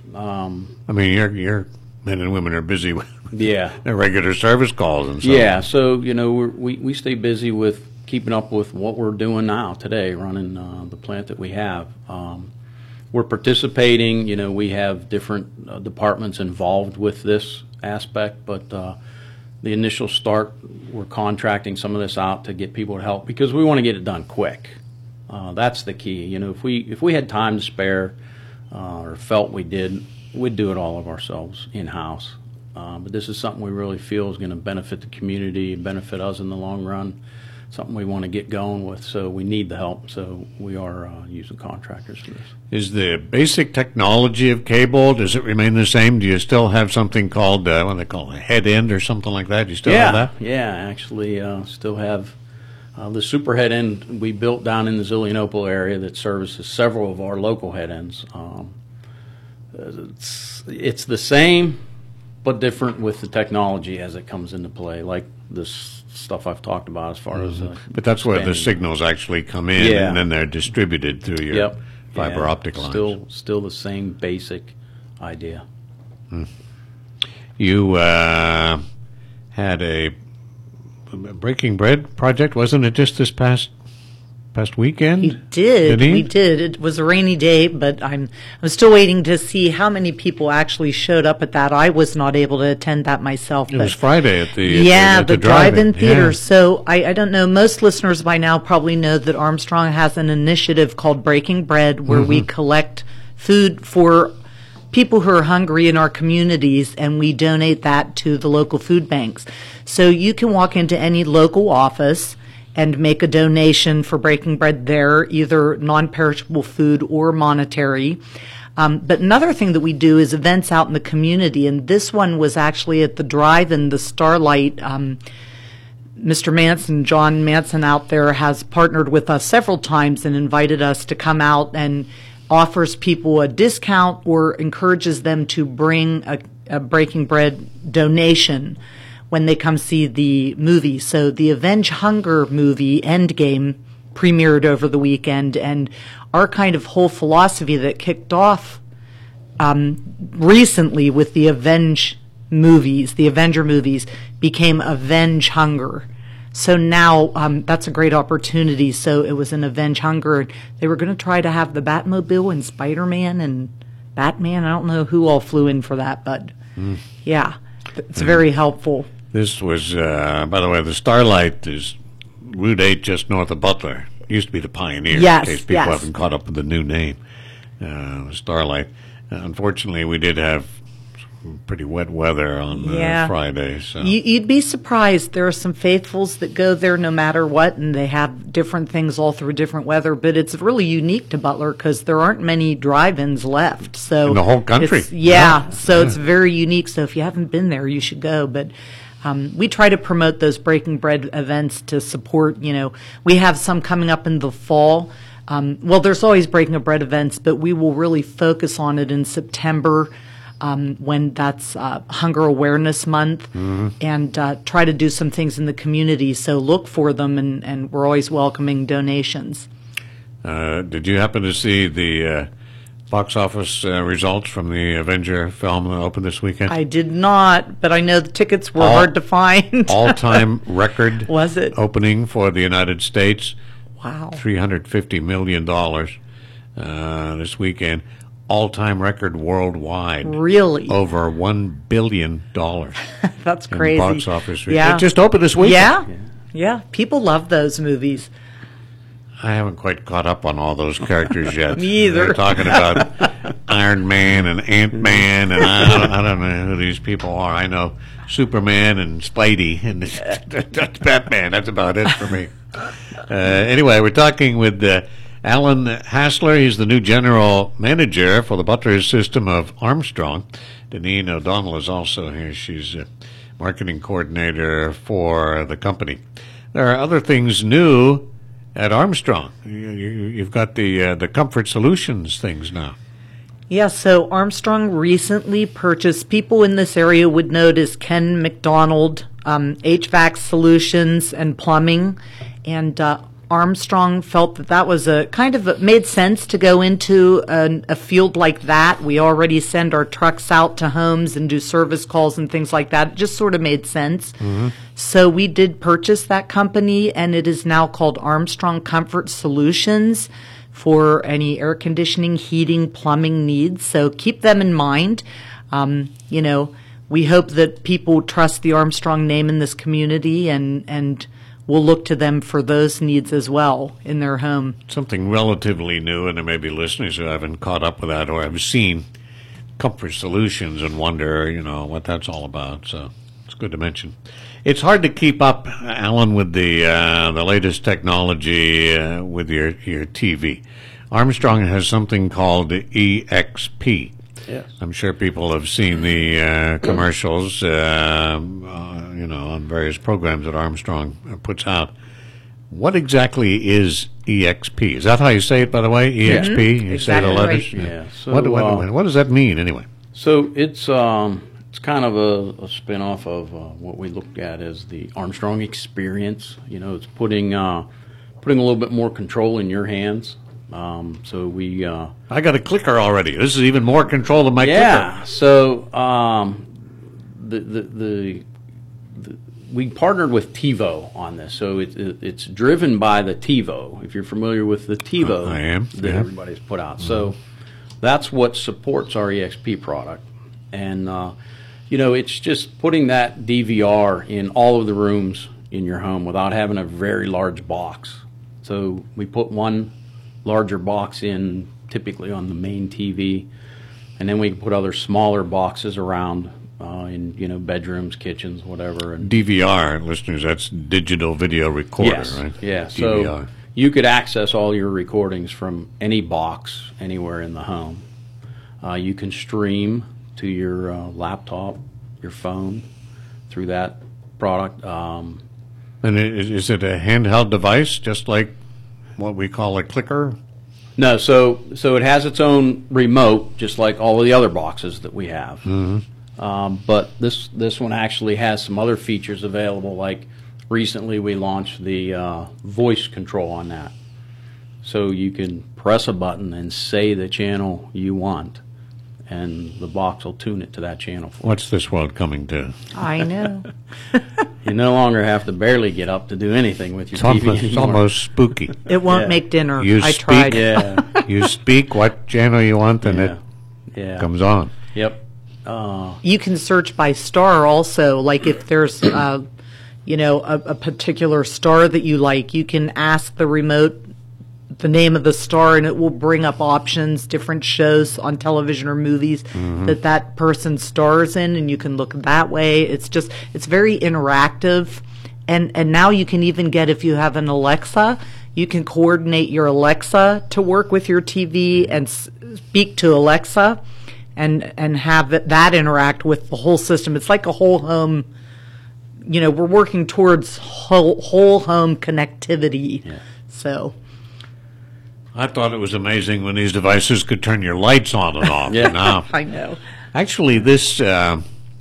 Um, I mean, your your men and women are busy with yeah. their regular service calls and so. Yeah, so you know we're, we we stay busy with keeping up with what we're doing now today, running uh, the plant that we have. Um, we're participating. You know, we have different uh, departments involved with this aspect, but uh, the initial start, we're contracting some of this out to get people to help because we want to get it done quick. Uh, that's the key. You know, if we if we had time to spare uh, or felt we did, we'd do it all of ourselves in house. Uh, but this is something we really feel is going to benefit the community and benefit us in the long run. Something we want to get going with, so we need the help. So we are uh, using contractors for this. Is the basic technology of cable, does it remain the same? Do you still have something called uh, what do they call it, a head end or something like that? Do you still yeah, have that? yeah. Actually, uh, still have uh, the super head end we built down in the Zillionople area that services several of our local head ends. Um, it's it's the same, but different with the technology as it comes into play, like this stuff I've talked about as far as. Uh, But that's where the expanding. signals actually come in, Yeah. and then they're distributed through your Yep. fiber Yeah, optic lines. Still, still the same basic idea. You uh, had a Breaking Bread project, wasn't it just this past past weekend. He did. Did he? We did. It was a rainy day, but I'm I'm still waiting to see how many people actually showed up at that. I was not able to attend that myself. It but was Friday at the at yeah, the, the, at the drive-in theater. Yeah. So I, I don't know. Most listeners by now probably know that Armstrong has an initiative called Breaking Bread, where mm-hmm. we collect food for people who are hungry in our communities, and we donate that to the local food banks. So you can walk into any local office and make a donation for Breaking Bread there, either non-perishable food or monetary. Um, but another thing that we do is events out in the community, and this one was actually at the drive-in, the Starlight. Um, Mister Manson, John Manson out there, has partnered with us several times and invited us to come out and offers people a discount or encourages them to bring a, a Breaking Bread donation when they come see the movie. So the Avenge Hunger movie, Endgame, premiered over the weekend, and our kind of whole philosophy that kicked off um, recently with the Avenge movies, the Avenger movies, became Avenge Hunger. So now um, that's a great opportunity. So it was an Avenge Hunger. They were going to try to have the Batmobile and Spider-Man and Batman. I don't know who all flew in for that, but mm. yeah, it's mm. very helpful. This was, uh, by the way, the Starlight is Route eight just north of Butler. It used to be the Pioneer, yes, in case people yes. haven't caught up with the new name. Uh, Starlight. Uh, unfortunately, we did have some pretty wet weather on uh, yeah. Friday. So you, you'd be surprised. There are some faithfuls that go there no matter what, and they have different things all through different weather. But it's really unique to Butler because there aren't many drive-ins left. So in the whole country. It's, yeah, yeah, so yeah. it's very unique. So if you haven't been there, you should go. But Um, we try to promote those Breaking Bread events to support, you know, we have some coming up in the fall. Um, well, there's always Breaking Bread events, but we will really focus on it in September um, when that's uh, Hunger Awareness Month, mm-hmm. and uh, try to do some things in the community. So look for them, and, and we're always welcoming donations. Uh, did you happen to see the Uh box office uh, results from the Avenger film that opened this weekend? I did not, but I know the tickets were all, hard to find. All-time record was it opening for the United States. Wow. three hundred fifty million dollars uh, this weekend. All-time record worldwide. Really? Over one billion dollars. That's in crazy. Box office. Yeah. It just opened this weekend. Yeah. yeah. Yeah. People love those movies. I haven't quite caught up on all those characters yet. Me either. They're talking about Iron Man and Ant-Man, and I don't, I don't know who these people are. I know Superman and Spidey, and that's Batman. That's about it for me. Uh, anyway, we're talking with uh, Alan Hassler. He's the new general manager for the Butler system of Armstrong. Deneen O'Donnell is also here. She's a marketing coordinator for the company. There are other things new at Armstrong. You, you, you've got the uh, the Comfort Solutions things now. Yeah, so Armstrong recently purchased, people in this area would know it as Ken McDonald um, H V A C Solutions and Plumbing, and uh, Armstrong felt that that was a kind of a, made sense to go into a, a field like that. We already send our trucks out to homes and do service calls and things like that. It just sort of made sense. Mm-hmm. So we did purchase that company, and it is now called Armstrong Comfort Solutions for any air conditioning, heating, plumbing needs. So keep them in mind. Um, you know, we hope that people trust the Armstrong name in this community, and, and we'll look to them for those needs as well in their home. Something relatively new, and there may be listeners who haven't caught up with that or have seen Comfort Solutions and wonder, you know, what that's all about. So it's good to mention. It's hard to keep up, Alan, with the uh, the latest technology uh, with your, your T V. Armstrong has something called E X P. Yes. I'm sure people have seen the uh, commercials, uh, uh, you know, on various programs that Armstrong puts out. What exactly is E X P? Is that how you say it, by the way? E X P? Mm-hmm. You exactly say the letters? right. Yeah. So, what, what, uh, what does that mean, anyway? So it's um, it's kind of a, a spin-off of uh, what we looked at as the Armstrong experience. You know, it's putting uh, putting a little bit more control in your hands. Um, so we. Uh, I got a clicker already. This is even more control than my yeah, clicker. So um, the, the the the we partnered with TiVo on this, so it, it, it's driven by the TiVo. If you're familiar with the TiVo Uh, I am, that yeah. everybody's put out, so that's what supports our E X P product, and uh, you know, it's just putting that D V R in all of the rooms in your home without having a very large box. So we put one larger box in, typically on the main T V, and then we can put other smaller boxes around uh, in, you know, bedrooms, kitchens, whatever. And D V R, listeners, that's digital video recorder, yes, right? yeah. D V R. So you could access all your recordings from any box anywhere in the home. Uh, you can stream to your uh, laptop, your phone, through that product. Um, And i- is, is it a handheld device, just like what we call a clicker? No, so so it has its own remote, just like all of the other boxes that we have. Mm-hmm. Um, but this this one actually has some other features available. Like recently, we launched the uh, voice control on that, so you can press a button and say the channel you want, and the box will tune it to that channel for you. What's this world coming to? I know. You no longer have to barely get up to do anything with your It's T V almost, it's anymore. almost spooky. It won't Yeah. make dinner. You I speak- tried. Yeah, You speak what channel you want, and yeah, it yeah. comes on. Yep. Uh, You can search by star also. Like if there's, uh, you know, a, a particular star that you like, you can ask the remote the name of the star, and it will bring up options, different shows on television or movies that that person stars in, and you can look that way. It's just, it's very interactive. And, and now you can even get, if you have an Alexa, you can coordinate your Alexa to work with your T V and s- speak to Alexa and, and have it, that interact with the whole system. It's like a whole home, you know, we're working towards whole, whole home connectivity. Yeah. So, I thought it was amazing when these devices could turn your lights on and off. Yeah. Now, I know. actually, this uh,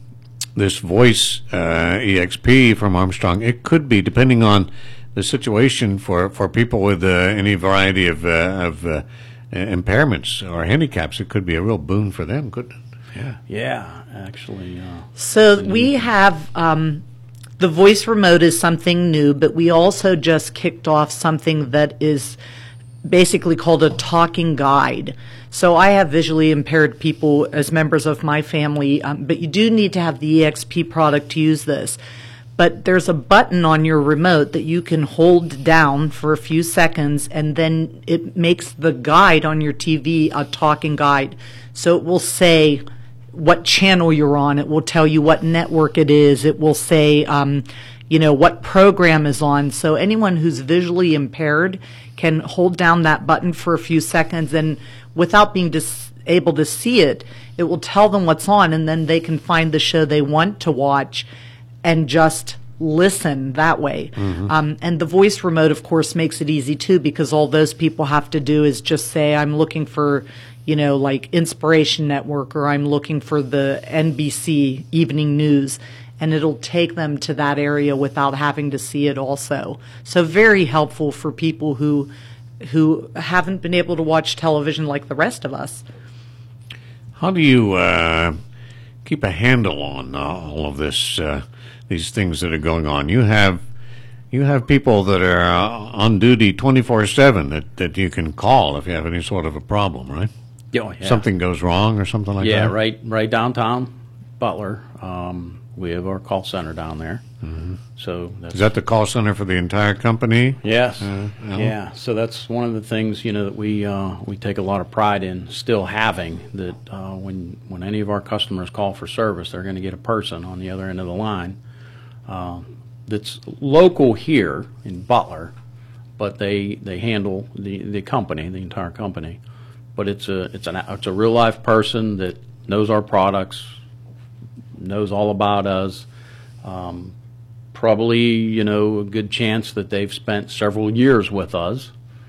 this voice uh, E X P from Armstrong, it could be, depending on the situation for, for people with uh, any variety of, uh, of uh, impairments or handicaps, it could be a real boon for them, couldn't it? Yeah. yeah, actually. Uh, So we have um, the voice remote is something new, but we also just kicked off something that is basically called a talking guide. So I have visually impaired people as members of my family, um, but you do need to have the E X P product to use this. But there's a button on your remote that you can hold down for a few seconds, and then it makes the guide on your T V a talking guide. So it will say what channel you're on. It will tell you what network it is. It will say, um, you know, what program is on. So anyone who's visually impaired can hold down that button for a few seconds, and without being dis- able to see it, it will tell them what's on, and then they can find the show they want to watch and just listen that way. Um, and the voice remote, of course, makes it easy too, because all those people have to do is just say, I'm looking for, you know, like Inspiration Network, or I'm looking for the N B C Evening News, and it'll take them to that area without having to see it also. So very helpful for people who who haven't been able to watch television like the rest of us. How do you uh, keep a handle on uh, all of this, uh, these things that are going on? You have you have people that are uh, on duty twenty-four seven that, that you can call if you have any sort of a problem, right? oh, yeah. Something goes wrong or something like Yeah, that? right, right downtown Butler. Um, we have our call center down there. Mm-hmm. So that's Is that the call center for the entire company? yes, Uh, yeah. yeah. So that's one of the things, you know, that we uh, we take a lot of pride in still having. That uh, when when any of our customers call for service, they're going to get a person on the other end of the line uh, that's local here in Butler, but they they handle the, the company, the entire company. But it's a it's an it's a real life person that knows our products, knows all about us. Um, probably, you know, a good chance that they've spent several years with us.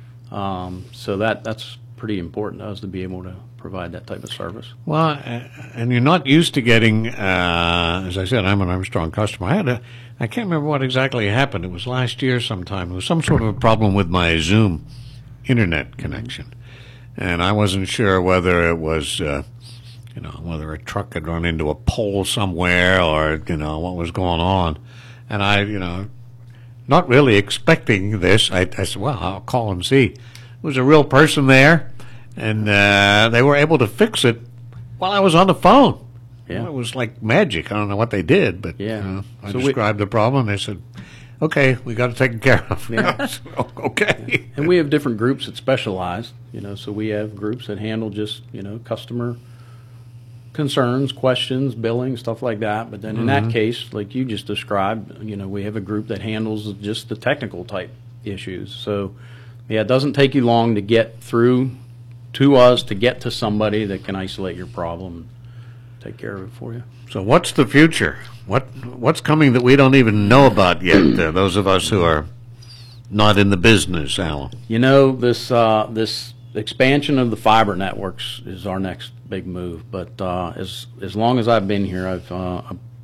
Um, so that that's pretty important to us to be able to provide that type of service. Well, uh, and you're not used to getting, uh, as I said, I'm an Armstrong customer. I had a, I can't remember what exactly happened. It was last year sometime. It was some sort of a problem with my Zoom internet connection. And I wasn't sure whether it was, uh, you know, whether a truck had run into a pole somewhere or, you know, what was going on. And I, you know, not really expecting this, I, I said, well, I'll call and see. There was a real person there, and uh, they were able to fix it while I was on the phone. Yeah. It was like magic. I don't know what they did, but Yeah. uh, I So we- described the problem. They said, okay, we got it taken care of. Yeah. So, okay. And we have different groups that specialize, you know, so we have groups that handle just, you know, customer concerns, questions, billing, stuff like that. But then in that case, like you just described, you know, we have a group that handles just the technical type issues. So, yeah, it doesn't take you long to get through to us to get to somebody that can isolate your problem and take care of it for you. So what's the future? What What's coming that we don't even know about yet, uh, those of us who are not in the business, Alan? You know, this uh, this expansion of the fiber networks is our next big move. But uh, as as long as I've been here, I've uh,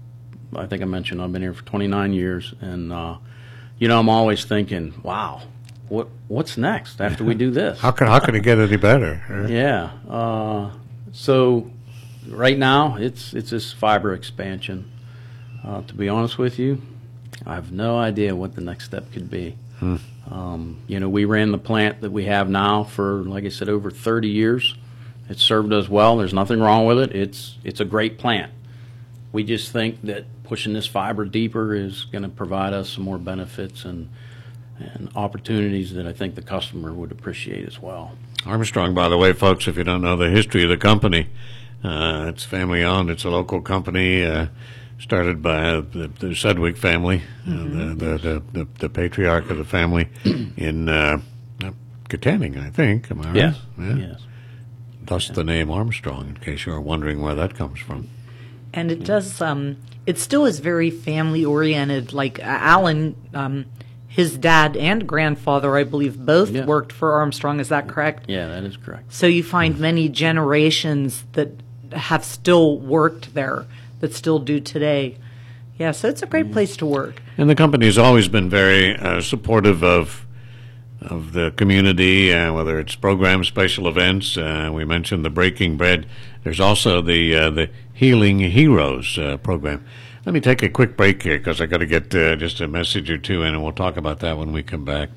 I think I mentioned I've been here for twenty-nine years, and uh, you know, I'm always thinking, wow, what what's next after we do this? How can how can it get any better? Uh, Yeah. Uh, so right now, it's it's this fiber expansion. Uh, to be honest with you, I have no idea what the next step could be. Hmm. Um, you know, we ran the plant that we have now for, like I said, over thirty years. It served us well. There's nothing wrong with it. It's it's a great plant. We just think that pushing this fiber deeper is going to provide us some more benefits and and opportunities that I think the customer would appreciate as well. Armstrong, by the way, folks, if you don't know the history of the company, uh, it's family owned. It's a local company uh, started by uh, the, the Sedgwick family, Mm-hmm. uh, the, the, the, the the patriarch of the family in uh, Katanning, I think. Am I right? Yes. Yeah. Yes. Thus the name Armstrong, in case you were wondering where that comes from. And it does, um, it still is very family oriented. Like uh, Alan, um, his dad and grandfather, I believe, both Yeah. worked for Armstrong. Is that correct? Yeah, that is correct. So you find many generations that have still worked there, that still do today. Yeah, so it's a great place to work. And the company has always been very uh, supportive of of the community, uh, whether it's programs, special events. Uh, we mentioned the Breaking Bread. There's also the uh, the Healing Heroes uh, program. Let me take a quick break here because I got to get uh, just a message or two in, and we'll talk about that when we come back.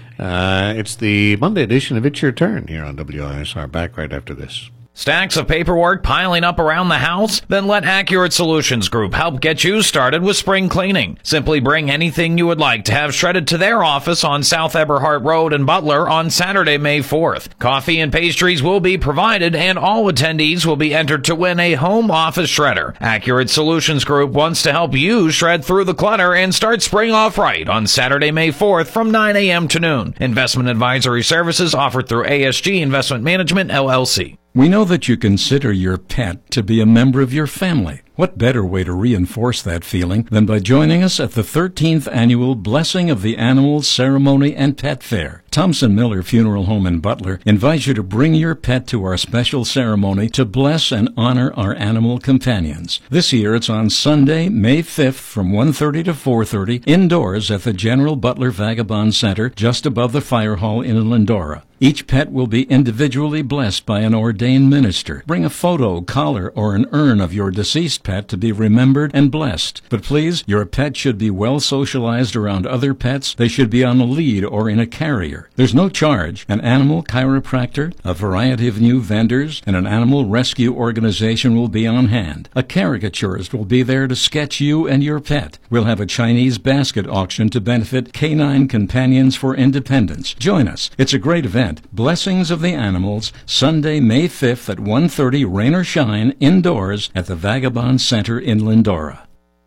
Uh, it's the Monday edition of It's Your Turn here on W I S R. Back right after this. Stacks of paperwork piling up around the house? Then let Accurate Solutions Group help get you started with spring cleaning. Simply bring anything you would like to have shredded to their office on South Eberhart Road in Butler on Saturday, May fourth. Coffee and pastries will be provided, and all attendees will be entered to win a home office shredder. Accurate Solutions Group wants to help you shred through the clutter and start spring off right on Saturday, May fourth from nine a.m. to noon. Investment advisory services offered through A S G Investment Management, L L C. We know that you consider your pet to be a member of your family. What better way to reinforce that feeling than by joining us at the thirteenth Annual Blessing of the Animals Ceremony and Pet Fair? Thompson Miller Funeral Home in Butler invites you to bring your pet to our special ceremony to bless and honor our animal companions. This year it's on Sunday, May fifth from one thirty to four thirty indoors at the General Butler Vagabond Center just above the fire hall in Lindora. Each pet will be individually blessed by an ordained minister. Bring a photo, collar, or an urn of your deceased pet to be remembered and blessed. But please, your pet should be well socialized around other pets. They should be on a lead or in a carrier. There's no charge. An animal chiropractor, a variety of new vendors, and an animal rescue organization will be on hand. A caricaturist will be there to sketch you and your pet. We'll have a Chinese basket auction to benefit Canine Companions for Independence. Join us. It's a great event. Blessings of the Animals, Sunday, May fifth at one thirty, rain or shine, indoors at the Vagabond Center in Lindora.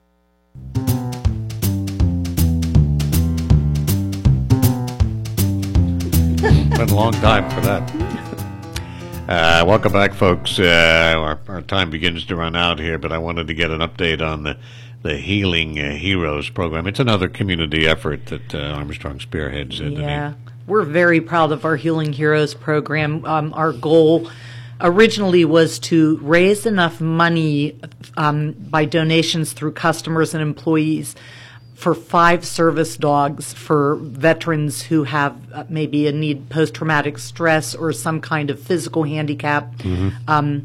Been a long time for that. Uh, welcome back, folks. Uh, our, our time begins to run out here, but I wanted to get an update on the the Healing uh, Heroes program. It's another community effort that uh, Armstrong spearheads. Uh, Yeah, we're very proud of our Healing Heroes program. Um, our goal originally was to raise enough money um, by donations through customers and employees for five service dogs for veterans who have uh, maybe a need post-traumatic stress or some kind of physical handicap. Mm-hmm. Um,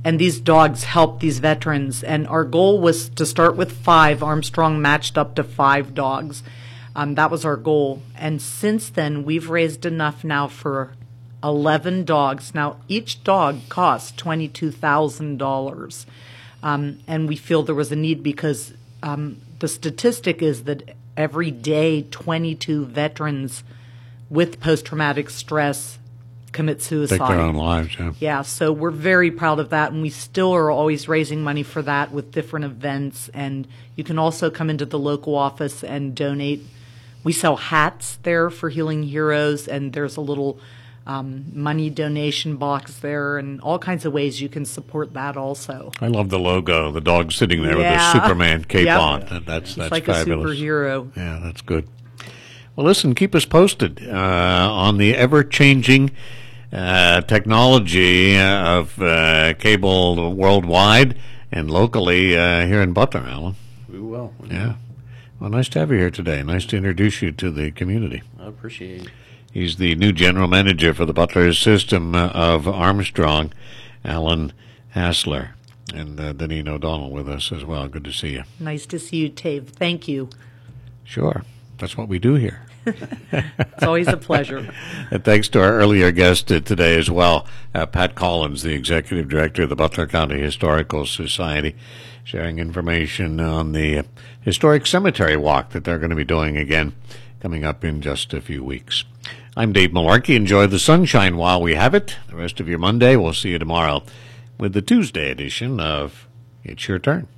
And these dogs help these veterans. And our goal was to start with five. Armstrong matched up to five dogs. Um, that was our goal. And since then, we've raised enough now for eleven dogs. Now, each dog costs twenty-two thousand dollars. Um, and we feel there was a need because um, the statistic is that every day, twenty-two veterans with post-traumatic stress commit suicide. Take their own lives, yeah. Yeah, so we're very proud of that, and we still are always raising money for that with different events. And you can also come into the local office and donate. We sell hats there for Healing Heroes, and there's a little um, money donation box there, and all kinds of ways you can support that also. I love the logo, the dog sitting there Yeah. with the Superman cape Yep. on. That, that's It's that's like fabulous. a superhero. Yeah, that's good. Well, listen, keep us posted uh, on the ever-changing uh, technology uh, of uh, cable worldwide and locally uh, here in Butler, Alan. We will. Yeah. Well, nice to have you here today. Nice to introduce you to the community. I appreciate it. He's the new general manager for the Butler System uh, of Armstrong, Alan Hassler. And uh, Deneen O'Donnell with us as well. Good to see you. Nice to see you, Tave. Thank you. Sure. That's what we do here. It's always a pleasure. And thanks to our earlier guest uh, today as well, uh, Pat Collins, the Executive Director of the Butler County Historical Society, sharing information on the uh, Historic Cemetery Walk that they're going to be doing again coming up in just a few weeks. I'm Dave Malarkey. Enjoy the sunshine while we have it. The rest of your Monday, we'll see you tomorrow with the Tuesday edition of It's Your Turn.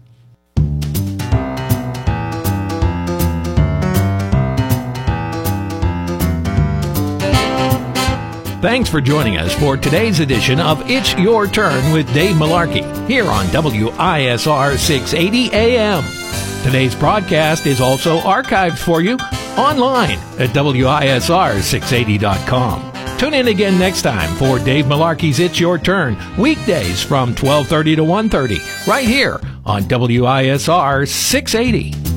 Thanks for joining us for today's edition of It's Your Turn with Dave Malarkey here on W I S R six eighty A M. Today's broadcast is also archived for you online at W I S R six eighty dot com. Tune in again next time for Dave Malarkey's It's Your Turn, weekdays from twelve thirty to one thirty, right here on W I S R six eighty.